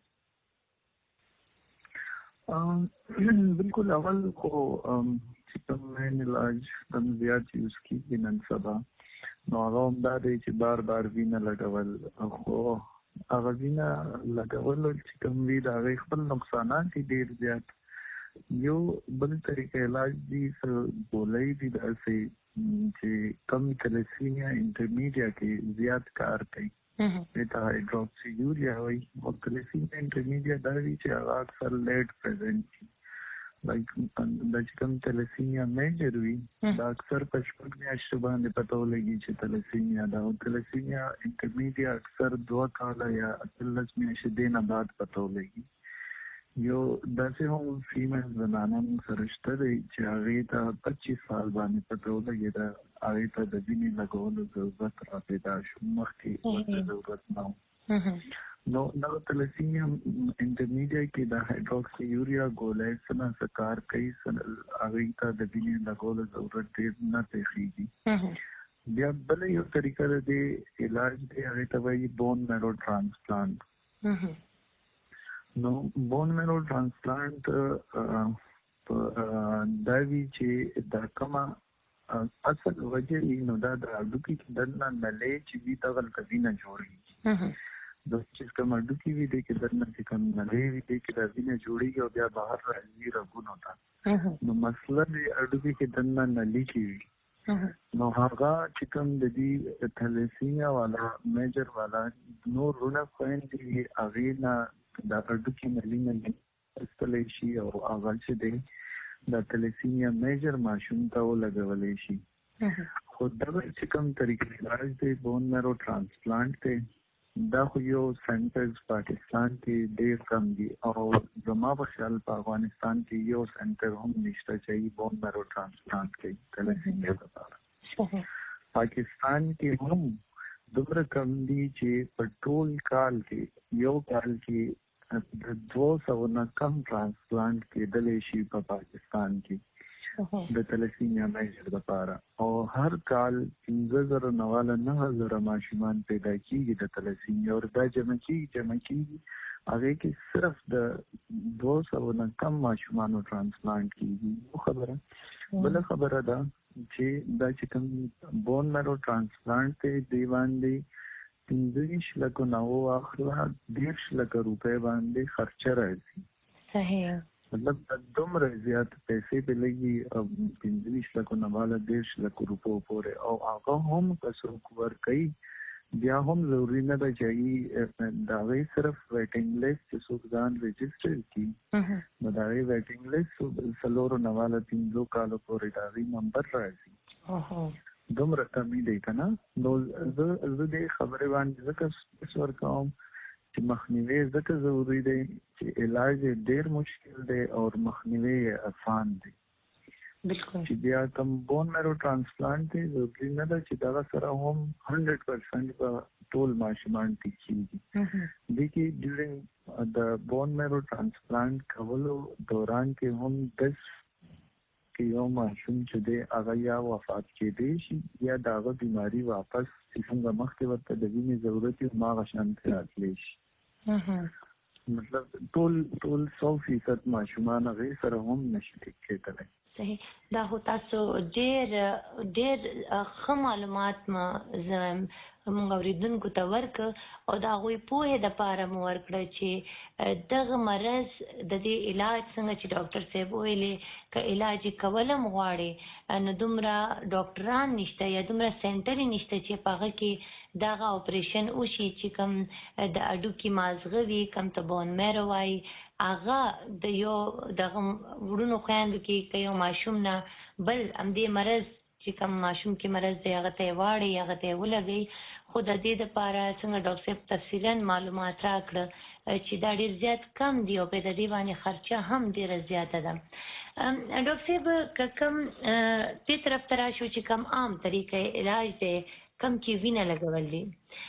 S3: بالکل اول خو چې کوم مین علاج کم زیات یوز کېږي نن سبا نو هغه همدا دی چې بار بار وینه لګول، خو هغه وینه لګولو چې کوم وي د هغې خپل نقصانات دي ډېر زیات. یو بل طریقه علاج دی ګولۍ دي داسې چې کم تلسیمیا انټرمیډیا کې زیات کار کوي، دې ته هایدروکسي یوریا وایي. او تلسیمیا انټرمیډیا دا وي چې هغه اکثر لیټ پریزنټ شي لایک د کوم تلسیمیا میجر وي دا اکثر په شپږ میاشتو باندې پته ولګي چې تلسیمیا دا او تلسیمیا انټرمیډیا اکثر دوه کاله یا اتلس میاشتې نه بعد پته ولګي. یو داسې هم فیمیل زنانه سره شته دی چې هغې ته پچیس سال باندې پته ولګي دا هغې ته د وینې لګولو ضرورت را پیدا شو، مخکې ورته ضرورت نه و. نو نو تلسیمیا انټرمیډیا کې د هایدروکسی یوریا ګولۍ څه نه کار کوي، هغې ته د وینې لګولو ضرورت ډېر نه پېښېږي. بیا بله یو طریقه د دې علاج دی هغې ته وایي بون میرو ټرانسپلانټ. نو بون میرو ټرانسپلانټ دا وي چې دا کومه اصل وجه وي نو دا د هډوکي کې دننه نلۍ چې وي دغلته وینه جوړېږي. د چې کوم هډوکي وي دی کې دننه چې کوم نلۍ وي دی کې دا وینه جوړېږي او بیا بهر راځي رګونو ته. نو مسله د هډوکي کې دننه نلۍ کې وي نو هغه چې کوم د دې تلسیمیا والا میجر والا نور رونه خویندې هغې نه دا هډوکي نلۍ نه ایستلی شي او هغه چې دی دا تلسیمیا میجر ماشوم ته ولګولی شي. خو دغه چې کوم طریقې علاج دی بون میرو ټرانسپلانټ دی دا خو یو سنټرز پاکستان کې ډېر کم دي او زما په خیال په افغانستان کې یو سنټر هم نشته چې بون میرو ټرانسپلانټ کوي تلسیمیا لپاره. پاکستان کې هم دومره کم دي چې په ټول کال کې یو کال کې د دوه سوه نه کم ټرانسپلانټ کېدلی شي په پاکستان کې د تلسیمیا میجر لپاره او هر کال پنځه زره نه واله نهه زره ماشومان پیدا کېږي د تلسیمیا او دا جمع کېږي جمع کېږي هغې کې صرف د دوه سوه نه کم ماشومانو ټرانسپلانټ کېږي. یو خبره. بله خبره ده چې دا چې کوم بون میرو ټرانسپلانټ دی دی باندې پنځه ویشت لکو نه واخله دېرش لکه روپۍ باندې خرچه راځي.
S2: صحیح.
S3: مطلب دومره زیات پیسې پې لګي پنځه ویشت لکو نه واله دېرش لکو روپو پورې او هغه هم که څوک ورکوي بیا هم ضروري نه ده چې د هغې صرف ویټینګ لیست چې څوک ځان رجسټر کړي نو د هغې ویټینګ لیست څلورو نه واله پنځو کالو پورې د هغې نمبر راځي. دومره کمی دی که نه. نو زه زه دې خبرې باندې ځکه سپیس ورکوم چې مخنیوی ځکه ضروري دی چې علاج یې ډېر مشکل دی او مخنیوی یې آسان دی.
S2: بالکل.
S3: چې بیا کوم بون میرو ټرانسپلانټ دی ضروري نه ده چې دغه سره هم هنډرډ پرسنټ په ټول ماشومان ټیک کېږي. دې کې ډیورنګ د بون میرو ټرانسپلانټ کولو دوران کې هم دس کې یو ماشوم چې دی هغه یا وفات کېدی شي یا د هغه بیماري واپس چې څنګه مخکې ورته د وینې ضرورت وي هماغه شانتې راتلی شي. مطلب ټول ټول سو فیصد ماشومان هغې سره هم نشي ټیک کېدلی.
S2: صحیح. دا خو تاسو ډېر ډېر ښه معلومات مو موږ اورېدونکو ته ورکړه او د هغوی پوهې دپاره مو ورکړه چې دغه مرض د دې علاج څنګه چې ډاکټر صاحب ویلې که علاج یې کول هم غواړې نو دومره ډاکټران نشته یا دومره سینټر یې نشته چې په هغه کې دغه اپریشن وشي چې کوم د هډوکي مازغه وي کوم ته بون میرو وایي هغه د یو دغه وړونو خویندو کې که یو ماشوم نه بل همدې مرض چې کوم ماشوم کې مرض دی هغه ته یې واړي هغه ته یې ولګوي. خو د دې دپاره څنګه ډاکټر صاحب تفصیلا معلومات راکړه چې دا ډېر زیات کم دي او په د دې باندې خرچه هم ډېره زیاته ده. ډاکټر صاحب که کوم دې طرف ته راشو چې کوم عام طریقه علاج دی کم کې وینه لګول دي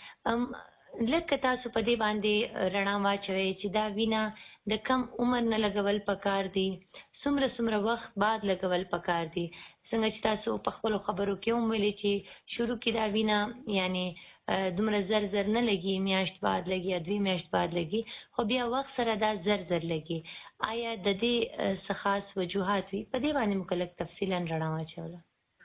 S2: لکه تاسو په دې باندې رڼا واچوئ چې دا وینه د کم عمر نه لګول پکار دي څومره څومره وخت بعد لګول پکار دي څنګه چې تاسو په خپلو خبرو کې هم ویلې چې شروع کې دا وینه یعنې دومره زر زر نه لګي میاشت بعد لګي یا دوی میاشت بعد لګي خو بیا وخت سره دا زر زر لګي. آیا د دې څه خاص وجوهات وي په دې باندې مو لږ تفصیلا رڼا واچوله؟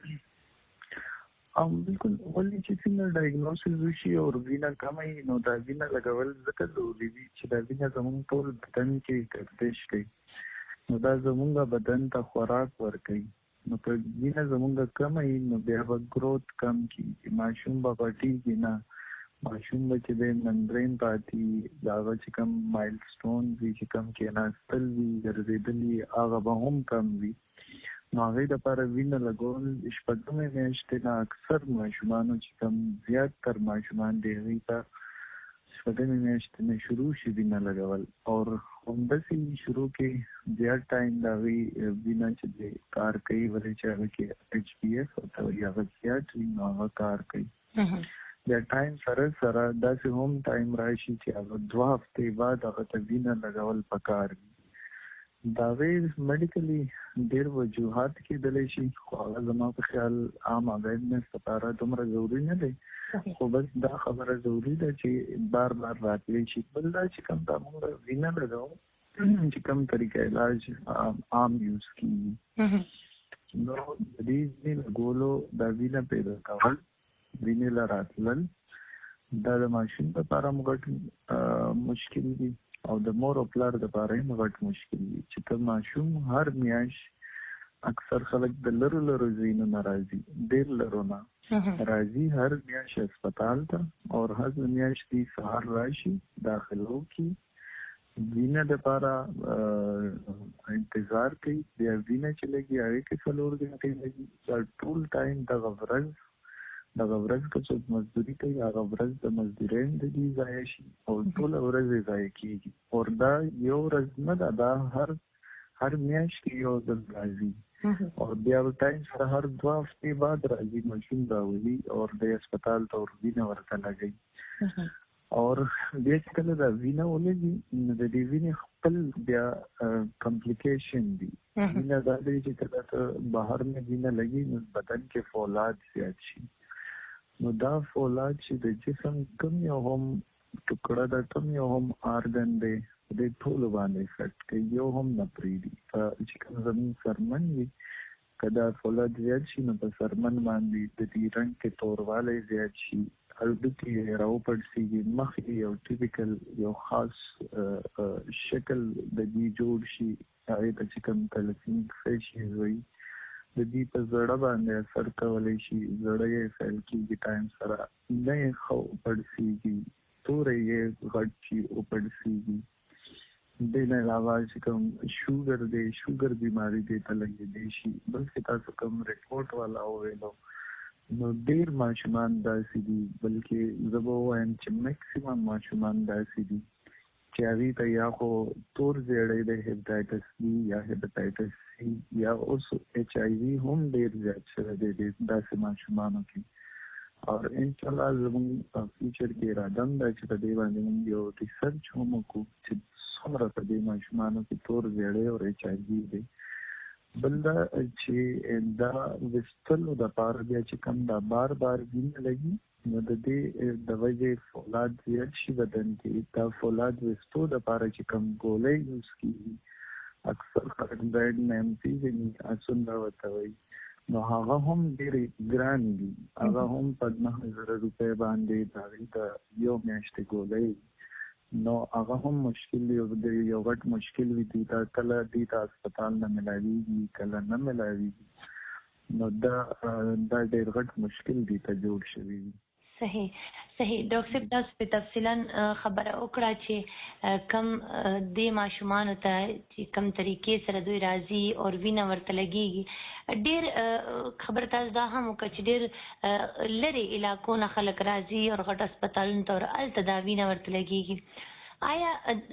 S3: بالکل. ولې چې څنګه ډایګنوسس وشي او وینه کمه وي نو دا وینه لګول ځکه ضروري دي چې دا وینه زموږ ټول بدن کې ګردش کوي نو دا زموږ بدن ته خوراک ورکوي. نو که وینه زموږ کمه وي نو بیا به ګروت کم کېږي ماشوم به پټېږي نه ماشوم به چې د ممبرین پاتې دا چې کوم مایلسټون وي چې کوم کې ناستل وي ګرځېدلي هغه به هم کم وي. نو هغې دپاره وینه لګول شپږمې میاشتې نه اکثر ماشومانو چې کوم زیات تر ماشومان دی هغوی ته شپږمې میاشتې نه شروع شي وینه لګول. اور همداسې شروع کې زیات ټایم د هغوی وینه چې دی کار کوي ولې چې هغه کې ایچ پی ایف ورته وایي هغه زیات وي نو هغه کار کوي. بیا ټایم سره سره داسې هم ټایم راشي چې هغه دوه هفتې بعد هغه ته وینه لګول پکار وي. د هغې میډیکلي ډېر وجوهات کېدلی شي خو هغه زما په خیال عام اویرنس لپاره دومره ضروري نه دی خو بس دا خبره ضروري ده چې بار بار راتلی شي. بل دا چې کوم دا موږ وینه لګوو چې کوم طریقه علاج عام یوز کېږي نو د دې وینې لګولو دا وینه پیدا کول وینې له راتلل دا د ماشوم لپاره غټ مشکل دي او د مور او پلار لپاره هم غټ مشکل دي چې ته ماشوم هر میاشت اکثر خلک د لرو لرو ځایونو نه راځي ډېر لرو نه راځي هر میاشت هسپتال ته او هر میاشت دی سهار راشي داخلو کې وینه دپاره انتظار کوي بیا وینه چې لګي هغې کې څلور ګنټې لګي دا ټول ټایم دغه ورځ دغه ورځ که څوک مزدوري کوي هغه ورځ د مزدورۍ هم د دې ضایع شي او ټوله ورځ یې ضایع کېږي. او دا یو ورځ نه ده دا هر هر میاشت کې یو ځل راځي او بیا به ټایم سره هر دوه هفتې بعد راځي ماشوم راولي او د هسپتال ته وینه ورته لګوي. او بیا چې کله دا وینه ولګي نو د دې وینې خپل بیا کمپلیکیشن دي. وینه دا دی چې کله ته بهر نه وینه لګي نو بدن کې فولاد زیات شي نو دا فولاد چې د جسم کوم یو هم ټکړه ده کوم یو هم آرګن دی د ټولو باندې افیکټ کوي یو هم نه پرېږدي. چې کوم زموږ سرمن وي که دا فولاد زیات شي نو په سرمن باندې د دې رنګ کې توروالی زیات شي هډوکي یې راوپړسېږي مخ یې یو ټیپیکل یو خاص شکل د دې جوړ شي هغې ته چې کوم کلسیمیک فیشیز وایي د دې په زړه باندې اثر کولی شي زړه یې فیل کېږي ټایم سره نه یې ښه وپړسېږي توری یې غټ شي وپړسېږي. دې نه علاوه چې کوم شوګر دی شوګر بیماري دې ته لګېدی شي بلکې تاسو کوم ریپورټ والا وویلو نو ډېر ماشومان داسې دي بلکې زه به ووایم چې میکسیمم ماشومان داسې دي چې هغوی ته یا خو تور زیړی دی هیپاټایټس بي یا هیپاټایټس سی یا اوس ایچ آی وي هم ډېر زیات شوی دی داسې ماشومانو کې. او انشاءالله زموږ فیوچر کې اراده هم ده چې په دې باندې موږ یو ریسرچ هم وکړو چې څومره په دې ماشومانو کې تور زیړی او ایچ آی وي دی. بل دا چې دا ویستلو دپاره بیا چې کوم دا بار بار وینه لګي نو د دې د وجې فولاد زیات شي بدن کې دا فولاد ویستو دپاره چې کوم ګولۍ یوز کېږي اکثر خلک بیډ نامسي اسونده ورته وایي نو هغه هم ډېرې ګرانې دي هغه هم په نهه زره روپۍ باندې د هغې د یو میاشتې ګولۍ نو هغه هم مشکل دی یو غټ مشکل وي دوی ته کله دوی ته اسپتال نه ملاویږي کله نه ملاویږي نو دا دا ډېر غټ مشکل دوی ته جوړ شوي وي.
S2: صحیح صحیح ډاکټر صاحب تاسو په تفصیلا خبره وکړه چې کم د ماشومانو ته چې کم طریقې سره دوی راځي او وینه ورته لګېږي ډېر خبره تاسو دا هم وکړه چې ډېر لرې علاقو نه خلک راځي او غټ هسپتالونو ته هلته دا وینه ورته لګېږي. آیا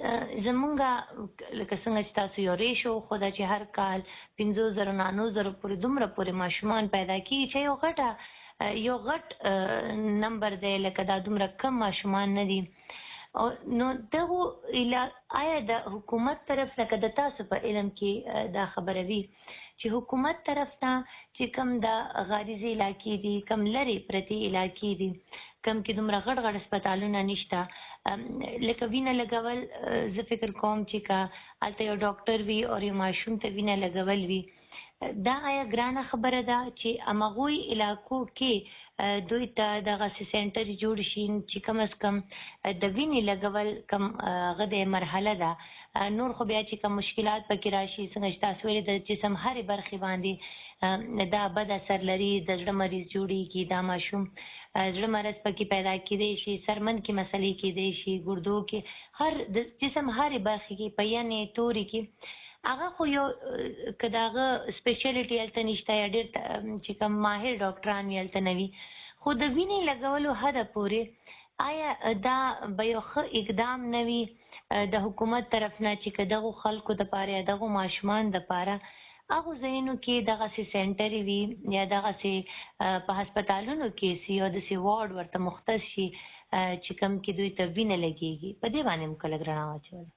S2: زمونږ لکه څنګه چې تاسو یو ریشو خو دا چې هر کال پنځو زرو نه نهو زرو پورې دومره پورې ماشومان پیدا کېږي چې یو غټه یو غټ نمبر دی لکه دا دومره کم ماشومان نه دي نو دغه آیا د حکومت طرف لکه د تاسو په علم کې دا خبره وي چې حکومت طرف ته چې کم د غاریزي علاقې دي کم لرې پرتې علاقې دي کم کې دومره غټ غټ هسپتالونه نشته لکه وینه لګول زه فکر کوم چې که هلته یو ډاکټر وي او یو ماشوم ته وینه لګول وي دا آیا ګرانه خبره ده چې همغوی علاقو کې دوی ته دغسې سینټر جوړ شي چې کم از کم د وینې لګول کم هغه د مرحله ده نور خو بیا چې کوم مشکلات پکې راشي څنګه چې تاسو ویلي د جسم هرې برخې باندې دا بد اثر لري د زړه مریض جوړېږي دا ماشوم زړه مرض پکې پیدا کېدی شي، سرمن کې مسلې کېدی شي، ګردو کې هر د جسم هرې برخې کې په یعنې توري کې هغه خو یو که د هغه سپیشلیټي هلته نشته یا ډېر چې کوم ماهر ډاکټران وي هلته نه وي، خو د وینې لګولو حده پورې آیا دا به یو ښه اقدام نه وي د حکومت طرف نه چې که دغو خلکو دپاره یا دغو ماشومان دپاره هغو ځایونو کې دغسې سینټرې وي یا دغسې په هسپتالونو کې سي او داسې وارډ ورته مختص شي چې کوم کې دوی ته وینه لګېږي. په دې باندې مو که لږ رڼا واچوله.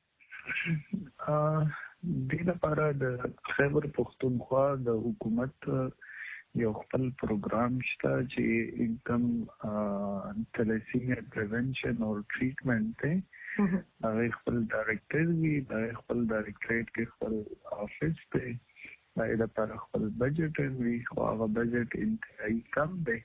S3: دې لپاره د خیبر پښتونخوا د حکومت یو خپل پروګرام شته چې کوم تلاسیمیا پریونشن او ټریټمنټ دی. هغه خپل ډایرکټر وي، هغه خپل ډایرکټریټ کې خپل افیس دی، هغه لپاره خپل بجټ وي، خو هغه بجټ انتهایی کم دی.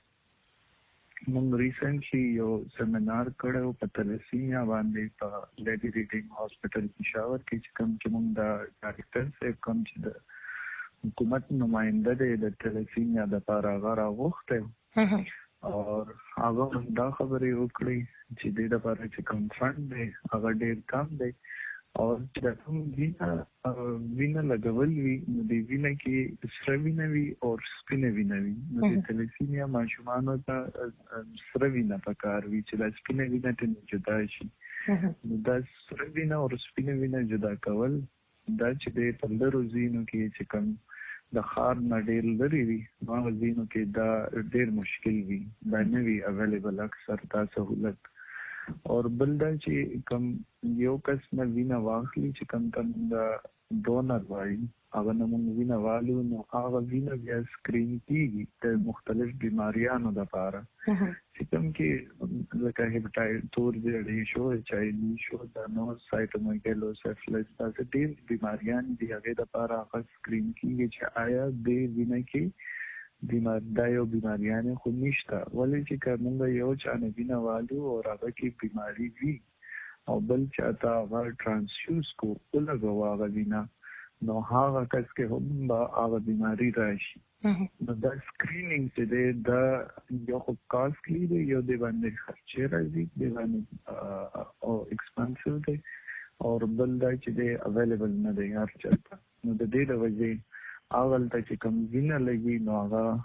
S3: موږ ریسنټلی یو سیمینار کړو په تلاسیمیا باندې په لیډي ریډینګ هاسپټل پېښور کې چې کوم چې موږ د ډایرکټر صاحب کوم چې د حکومت نماینده دی د تلاسیمیا دپاره هغه راغوښتی او هغه دا خبرې وکړې چې دې دپاره چې کوم فنډ دی هغه ډېر کم دی او چې د کوم وینه وینه لګول وي نو د وینه کې سره وینه وي او سپینه وینه وي. نو د تلاسیمیا ماشومانو ته سره وینه پکار وي چې د سپینه وینه ترې جدا شي. نو دا سره وینه او سپینه وینه جدا کول دا چې د په لرو ځایونو کې چې کوم د ښار نه ډېر لرې وي نو هغه ځایونو کې دا ډېر مشکل وي، دا نه وي اویلیبل اکثر دا سهولت. او بل دا چې کوم یو کس نه وینه واخلي چې کوم ته د ډونر وایي هغه نه موږ وینه والو نو هغه وینه بیا سکرین کېږي د مختلف بیماریانو دپاره چې کوم کې لکه هیپاټایټ تور زیړی شو، ایچ آی وي شو، د نوز سایټومیګالوسیفلس داسې ډېر بیماریان دي هغې دپاره هغه سکرین کېږي چې آیا دې وینه کې بیمار دا یو بیماریانې خو نشته. ولې چې که موږ یو چا نه وینه والو او هغه کې بیماري وي او بل چا ته هغه ټرانسفیوز کو ولګوو هغه وینه نو هغه کس کې هم به هغه بیماري راشي. نو دا سکرینینګ چې دی دا یو خو کاسټلی دی، یو د باندې خرچې راځي، د باندې او ایکسپنسیو دی او بل دا چې دی اویلیبل نه دی هر چاته. نو د دې د وجې اول ته چې کوم وینه لګي نو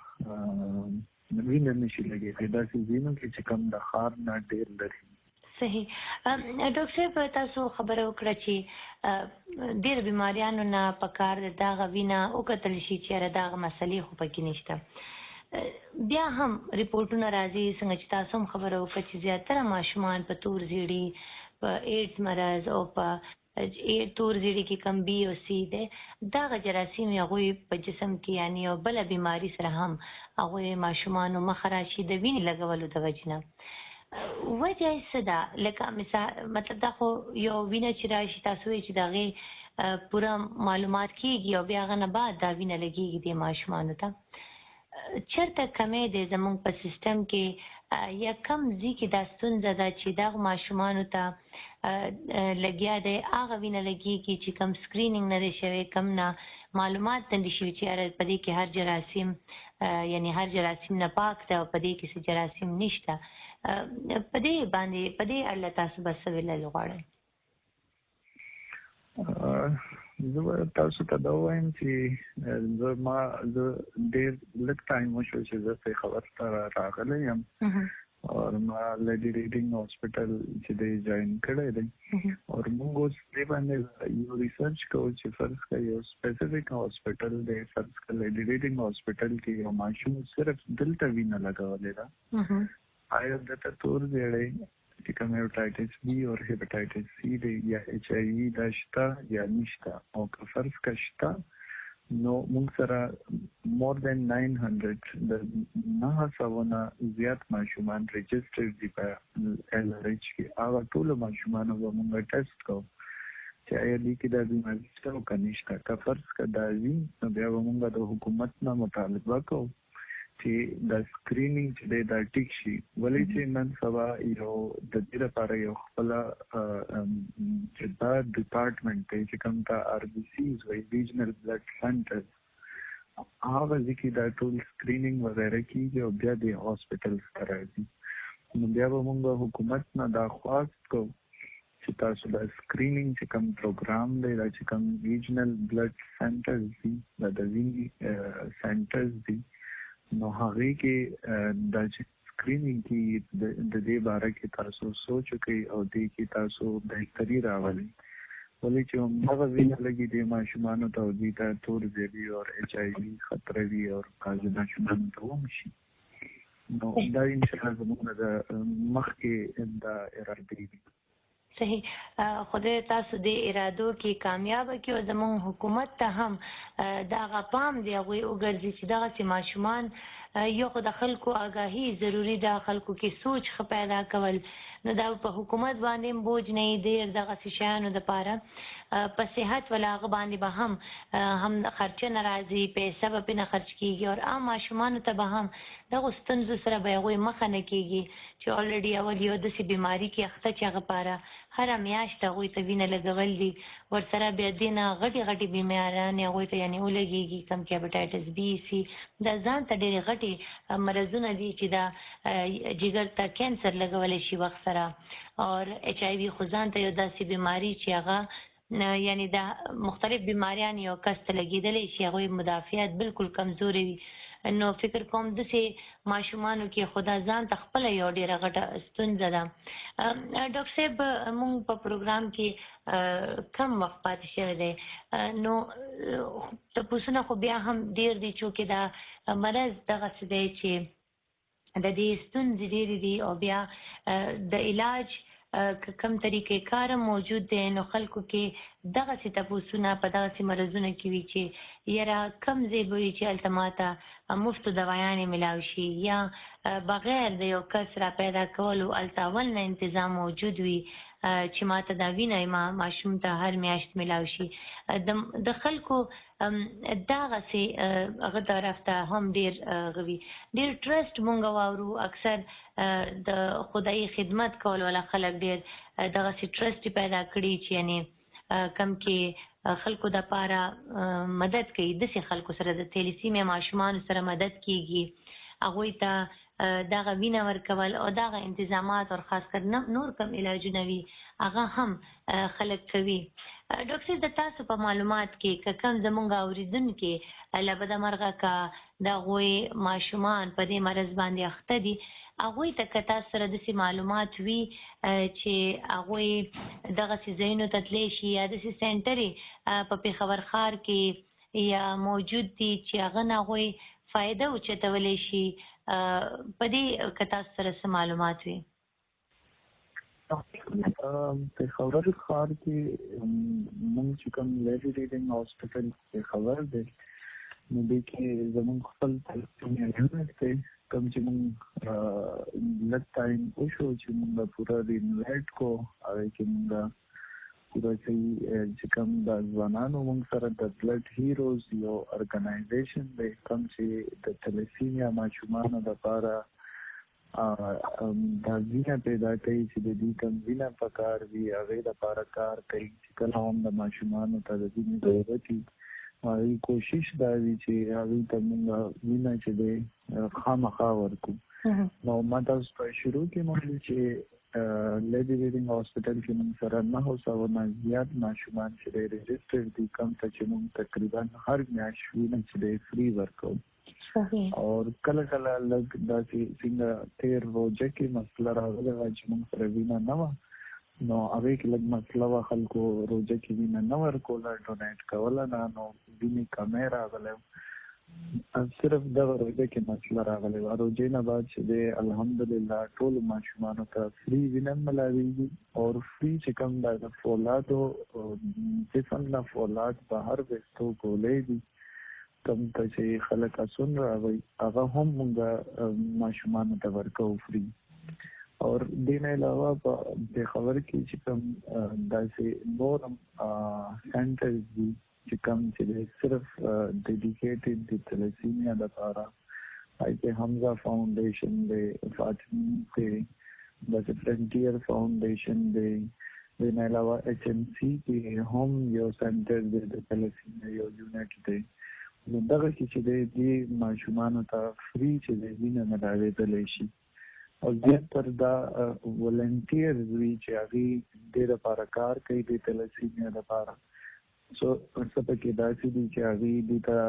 S3: هغه وینه نشي لګي دا چې وینه کې چې کوم د ښار نه ډېر لري.
S2: صحیح. ډاکټر صاحب تاسو خبره وکړه چې ډېر بیماریانو نه پکار د دغه وینه وکتل شي چې دغه مسلې خو پکې نشته. بیا هم ریپورټونه راځي څنګه چې تاسو هم خبره وکړه چې زیاتره ماشومان په تور زیړي، په ایډز مرض او په تور زیړي کې کم بي او سی دی دغه جراثیم هغوی په جسم کې یعنی یو بله بیماري سره هم هغوی ماشومانو مخه راشي د وینې لګولو د وجې نه. وجه یې څه ده؟ لکه مثال مطلب دا خو یو وینه چې راشي تاسو وایئ چې د هغې پوره معلومات کېږي او بیا هغه نه بعد دا وینه لګېږي دې ماشومانو ته. چېرته کمی دی زموږ په سیسټم کې یا کم ځای کې دا ستونزه ده چې دغو ماشومانو ته لګیا دی هغه وینه لګېږي چې کم سکرینینګ نه دی شوی، کم نه معلومات نه دي شوي چې یاره په دې کې هر جراثیم یعنی هر جراثیم نه پاک ده او په دې کې څه جراثیم نشته. په دې باندې په دې اړه تاسو به څه ویل غواړئ؟
S3: زه به تاسو ته دا ووایم چې زه ما زه ډېر لږ ټایم وشو چې زه پېښور ته راغلی یم او ما لیډي ریډینګ هاسپټل چې دی جوین کړی دی او موږ اوس دې باندې یو ریسرچ کوو چې فرض کړه یو سپیسیفیک هاسپټل دی، فرض کړه لیډي ریډینګ هاسپټل کې یو ماشوم صرف دلته وینه لګولې ده، آیا دلته تور زیړی چې کوم هیپاټایټس بي او هیپاټایټس سی دی یا ایچ آی وي دا شته یا نشته او که فرض کړه شته نو موږ سره مور دین ناین هنډرډ د نهه سوه نه زیات ماشومان رجسټر دي په ایل آر ایچ کې. هغه ټولو ماشومانو به موږ ټیسټ کوو چې آیا دې کې دا بیماري شته او که نشته. که فرض کړه دا وي نو بیا به موږ د حکومت نه مطالبه کوو چې دا سکرینینګ چې دی دا ټیک شي. ولې چې نن سبا یو د دې لپاره یو خپله چې دا ډپارټمنټ دی چې کوم ته آر بي سیز وایي ریجنل بلډ سینټرز هغه ځکه دا ټول سکرینینګ وغیرہ کیږي او بیا د هاسپټل سره راځي. نو بیا به موږ حکومت نه دا خواست کوو چې تاسو دا سکرینینګ چې کوم پروګرام دی دا چې کوم ریجنل بلډ سنټرز دي دا د وینې سنټرز دي نو هغه کې دا چې سکرینینګ کې د دې باره کې تاسو سوچ وکړئ او دې کې تاسو بهتري راولئ. ولې چې همدغه وینه لګي د ماشومانو ته او دې ته تور زیبي او ایچ آی وي خطر وي او کاږه ماشومانو ته هم شي. نو دا انشاءالله زموږ د مخکې د ارادې دي.
S2: صحیح. خدای تاسو د ارادو کې کامیاب کړي او زموږ حکومت ته هم دا غپام دی هغوی وګرځي چې دغسې ماشومان یو خو د خلکو آګاهي ضروري ده، خلکو کې سوچ ښه پیدا کول، نو دا په حکومت باندې بوج نه وي ډېر دغسې شیانو دپاره. په صحت ولا هغه باندې به هم هم خرچه نه راځي، پیسه به پرې نه خرچ کېږي او عام ماشومانو ته به هم دغو ستونزو سره به هغوی مخه نه کېږي چې الریډي اول یو داسې بیماري کې اخته چې هغه پاره هره میاشت هغوی ته وینه لګول دي، ورسره بیا دې نه غټې غټې بیماریانې هغوی ته یعنې ولګېږي، کم کې هیپاټایټس بي سي دا ځان ته ډېرې غټې مرضونه دي چې دا جګر ته کینسر لګولی شي وخت سره او ایچ آی وي خو ځان ته یو داسې بیماري چې هغه یعنی دا مختلف بیماریان یو کس ته لګېدلی شي هغوی مدافعت بالکل کمزورې وي. نو فکر کوم داسې ماشومانو کې خدا ځان ته خپله یو ډېره غټه ستونزه ده. ډاکټر صاحب موږ په پروګرام کې کم وخت پاتې شوی دی، نو تپوسونه خو بیا هم ډېر دي چونکې دا مرض دغسې دی چې د دې ستونزې ډېرې دي او بیا د علاج کم طریقې کار موجود دی، نو خلکو کې دغسې تپوسونه په دغسې مرضونو کې وي چې یاره کم ځای به وي چې هلته ماته مفتو دوایانې میلاو شي یا بغیر د یو کس را پیدا کولو هلته اول نه انتظام موجود وي چې ماته دا وینه ما ماشوم ته هر میاشت میلاو شي. د خلکو دغسې هغه طرف ته هم ډېر غوي ډېر ټرسټ مونږ واورو، اکثر د خدایي خدمت کول والا خلک ډېر دغسې ټرسټ پیدا کړي چې یعنې کم کې خلکو دپاره مدد کوي، داسې خلکو سره د تیلیسیمیا ماشومانو سره مدد کیږي، هغوی ته دغه وینه ورکول او دغه انتظامات او خاص کر نور کم علاجونه وي هغه هم خلک کوي. ډاکټر صاحب د تاسو په معلومات کې که کوم زموږ اورېدونکي له بده مرغه که د هغوی ماشومان په دې مرض باندې اخته دي هغوی ته که تاسو سره داسې معلومات وي چې هغوی دغسې ځایونو ته تللی شي یا داسې سینټرې په پېښور ښار کې یا موجود دي چې هغه نه هغوی فایده اوچتولی شي په دې که تاسو سره څه معلومات وي؟
S3: پېښور ښار کې موږ چې کوم لیډي ریډینګ هاسپټل پېښور دی نو دې کې زموږ خپل یونټ دی کوم چې موږ لږ ټایم وشو چې موږ پوره رینوویټ کو هغې کې موږ پوره صحیح چې کوم د ځوانانو موږ سره د بلډ هیروز یو ارګنایزیشن دی کوم چې د تلیسیمیا ماشومانو دپاره دا وینه پیدا کوي چې د دې کوم وینه پکار وي هغې دپاره کار کوي چې کله هم د ماشومانو ته د وینې ضرورت وي هغوی کوشش دا وي چې هغوی ته موږ وینه چې دی خامخا ورکړو. نو ما تاسو ته شروع کې مونږ چې لیډي ریډینګ هاسپټل کې موږ سره نهه سوه نه زیات ماشومان چې دی رجسټر دي کوم ته چې موږ تقریبا هر میاشت وینه چې دی فری ورکوو. اور کله کله لږ داسې څنګه تېر روژه کې مسله راغلی وه چې موږ سره وینه نه وه نو هغې کې لږ مسله وه خلکو روژه کې وینه نه ورکوله ډونیټ کوله نه نو وینې کمی راغلی و. صرف دغه روژه کې مسله راغلی وه. روژې نه بعد چې دی الحمدلله ټولو ماشومانو ته فری وینه ملاویږي او فری چې کوم دا د فولادو جسم نه فولاد بهر ویستو ګولۍ دي کوم ته چې خلک اسون راغی هغه هم موږ ماشومانو ته ورکوو فری. اور دې نه علاوه په پېښور کې چې کوم داسې نور هم سینټرز دي چې کوم چې دی صرف ډیډیکیټډ د تلیسیمیا دپاره هغې کې حمزه فاؤنډیشن دی، فاطمي دی، داسې فرنټیر فاؤنډیشن دی، دې نه علاوه ایچ ایم سی کې هم یو سینټر دی د تلیسیمیا یو یونټ دی نو دغه چې د دې ماشومانو ته فری چې د وینه ملاوېدلی شي او زیاتره دا ولنټیرز وي چې هغې دې دپاره کار کوي د تلسیمیا دپاره سو څه پکې داسې دي چې هغې دې ته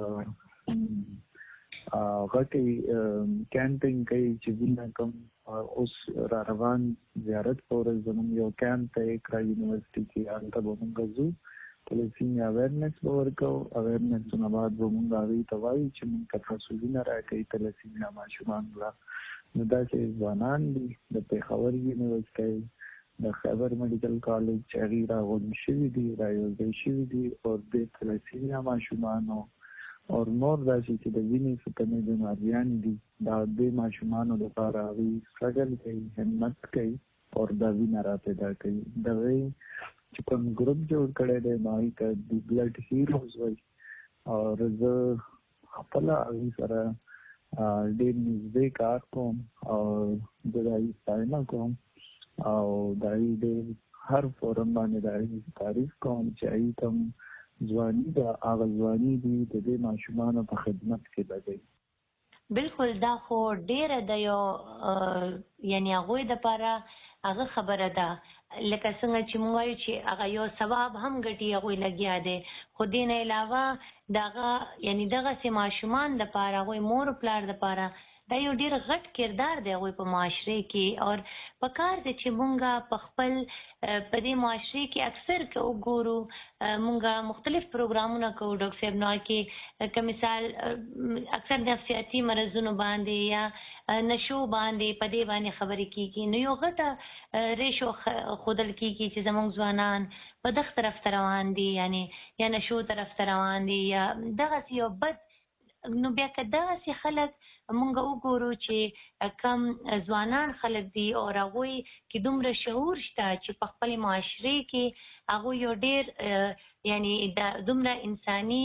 S3: غټې کیمپینګ کوي چې وینه کم اوس را روان زیارت په ورځ زموږ یو کیمپ ته اقرا یونیورسټي کې هلته به مونږ ځو تلسیمیا اویرنس به ورکوو اویرنس نه بعد به مونږ هغوی ته وایو چې مونږ ته تاسو وینه راکوئ تلسیمیا ماشومانو له نو داسې ځوانان دي د پېښور یونیورسټۍ د خیبر میډیکل کالج چې هغوی راغونډ شوي دي را یوځای شوي دي او د تلسیمیا ماشومانو او نور داسې چې د وینې څه کمې بیماریانې دي دا دې ماشومانو لپاره هغوی سټرګل کوي همت کوي او دا وینه را پیدا کوي د هغوی چې کوم ګروپ جوړ کړی دی نو هغوی ته د بلډ هیروز وایي او زه خپله هغوی سره ډېر نږدې کار کوم او زه د هغوی ستاینه کوم او د هغوی ډېر هر فورم باندې د هغوی تعریف کوم چې هغوی ته ځواني ده هغه ځواني دي د دې ماشومانو په خدمت کې لګوي.
S2: بالکل دا خو ډېره د یو یعنې هغوی دپاره هغه خبره ده لکه څنګه چې موږ وایو چې هغه یو ثواب هم ګټي هغوی لګیا دی خو دې نه علاوه د هغه یعنې دغسې ماشومان دپاره هغوی مور پلار دپاره دا یو ډېر غټ کردار دی هغوی په معاشرې کې او پکار دی چې مونږ په خپل په دې معاشرې کې اکثر که وګورو مونږ مختلف پروګرامونه کوو ډاکټر صاحب نو کې که مثال اکثر نفسیاتي مرضونو باندې یا نشو باندې په دې باندې خبرې کېږي نو یو غټه ریشو ښودل کېږي چې زموږ ځوانان په دغه طرف ته روان دي یعنې یا نشو طرف ته روان دي یا دغسې یو بد نو بیا که دغسې خلک مونږ وګورو چې کم ځوانان خلک دي او هغوی کې دومره شعور شته چې په خپلې معاشرې کې هغوی یو ډېر یعنې د دومره انساني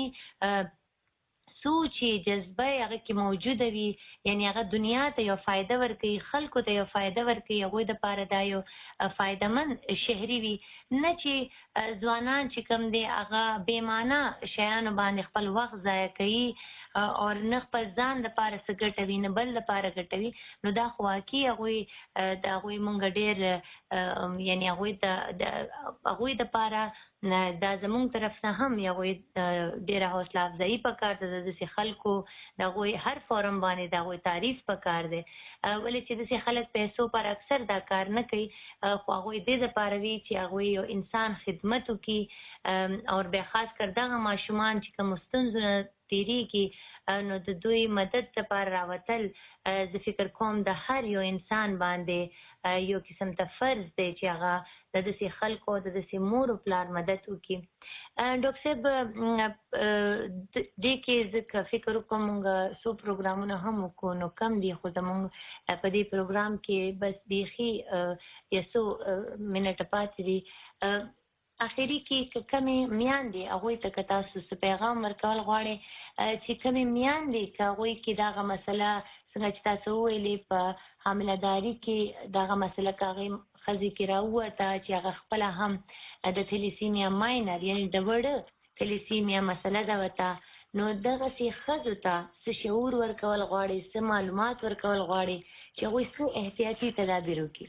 S2: سوچ جذبه هغه کې موجوده وي یعنې هغه دنیا ته یو فایده ورکوي خلکو ته یو فایده ورکوي هغوی دپاره دا یو فایدهمند شهري وي نه چې ځوانان چې کوم دی هغه بېمانه شیانو باندې خپل وخت ضایع کوي او نه خپل ځان لپاره څه ګټوي نه بل لپاره ګټوي نو دا خو واقعي هغوی د هغوی مونږ ډېر یعنې هغوی ته هغوی دپاره دا زموږ طرف نه هم هغوی ډېره حوصله افزایي پکار ده د داسې خلکو د هغوی هر فورم باندې د هغوی تعریف پکار دی ولې چې داسې خلک پیسو پر اکثر دا کار نه کوي خو هغوی دې دپاره وي چې هغوی یو انسان خدمت وکړي او بیا خاص کر دغه ماشومان چې کومو ستونزو نه تېرېږي نو د دوی مدد لپاره راوتل زه فکر کوم د هر یو انسان باندې یو قسم ته فرض دی چې هغه د داسې خلکو د داسې مور و پلار مدد وکړي. ډاکټر صاحب دې کې زه که فکر وکړم موږ څو پروګرامونه هم وکړو نو کم دي خو زموږ په دې پروګرام کې بس بیخي یو څو منټه پاتې دي اخري کې که کمې میاندې هغوی ته که تاسو څه پیغام ورکول غواړئ چې کمې میاندې که هغوی کې دغه مسله څنګه چې تاسو وویلې په حامله کې دغه مسله که هغې ښځې کې راووته چې هغه خپله هم د تلیسیمیا ماینر یعنې د وړه تلیسیمیا مسله ده ورته نو دغسې ښځو ته څه شعور ورکول غواړئ څه معلومات ورکول غواړئ چې هغوی څه احتیاطي تدابیر وکړي.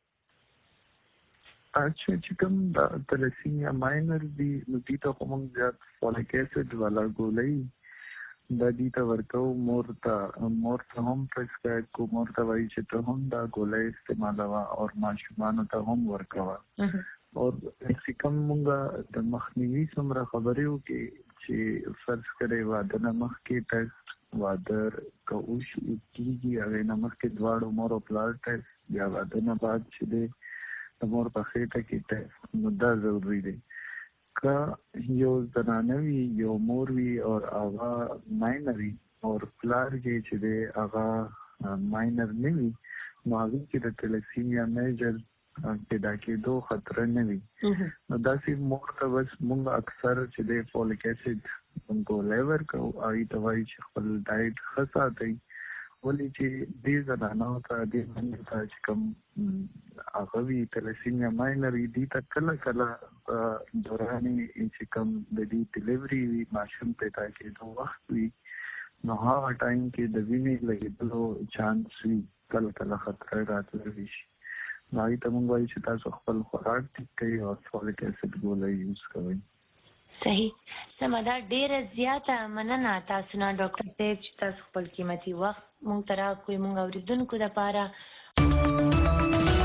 S3: اچھا چې کوم د تلسیمیا ماینر دي نو دې ته خو موږ زیات فولیک ایسډ والا ګولۍ دا دې ته ورکوو مور ته مور ته هم پرسکرایب کوو مور ته وایي چې ته هم دا ګولۍ استعمالوه او ماشومانو ته هم ورکوه او چې کوم موږ د مخنیوي څومره خبرې وکړې چې فرض کړئ واده نه مخکې ټیسټ واده که کېږي هغې نه مخکې دواړو مور او پلار ټیسټ بیا واده نه بعد چې دی د مور په خېټه کې ټیسټ نو دا ضروري دی که یو زنانه وي یو مور وي او هغه ماینر وي او پلار کې چې دی هغه ماینر نه وي نو هغې کې د تلسیمیا میجر پیدا کېدو خطره نه وي نو داسې مور ته بس موږ اکثر چې دی فولیک ایسډ ګولۍ ورکوو هغې ته وایي چې خپل ډایټ ښه ساتئ ولې چې دې زنانو ته دې میندو ته چې کوم هغه وي تلسیمیا ماینر وي دې ته کله کله په دوران چې کوم د دې ډیلیوري وي ماشوم پیدا کېدو وخت وي نو هغه ټایم کې د وینې لګېدلو چانس وي کله کله خطر راتللی شي. نو هغې ته موږ وایو چې تاسو خپل خوراک ټیک کړئ او فولیک اسید ګولۍ یوز کوئ.
S2: صحیح. سمه ده، ډېره زیاته مننه تاسو نه ډاکټر صاحب چې تاسو خپل قیمتي وخت موږ ته راکوئ موږ اورېدونکو دپاره.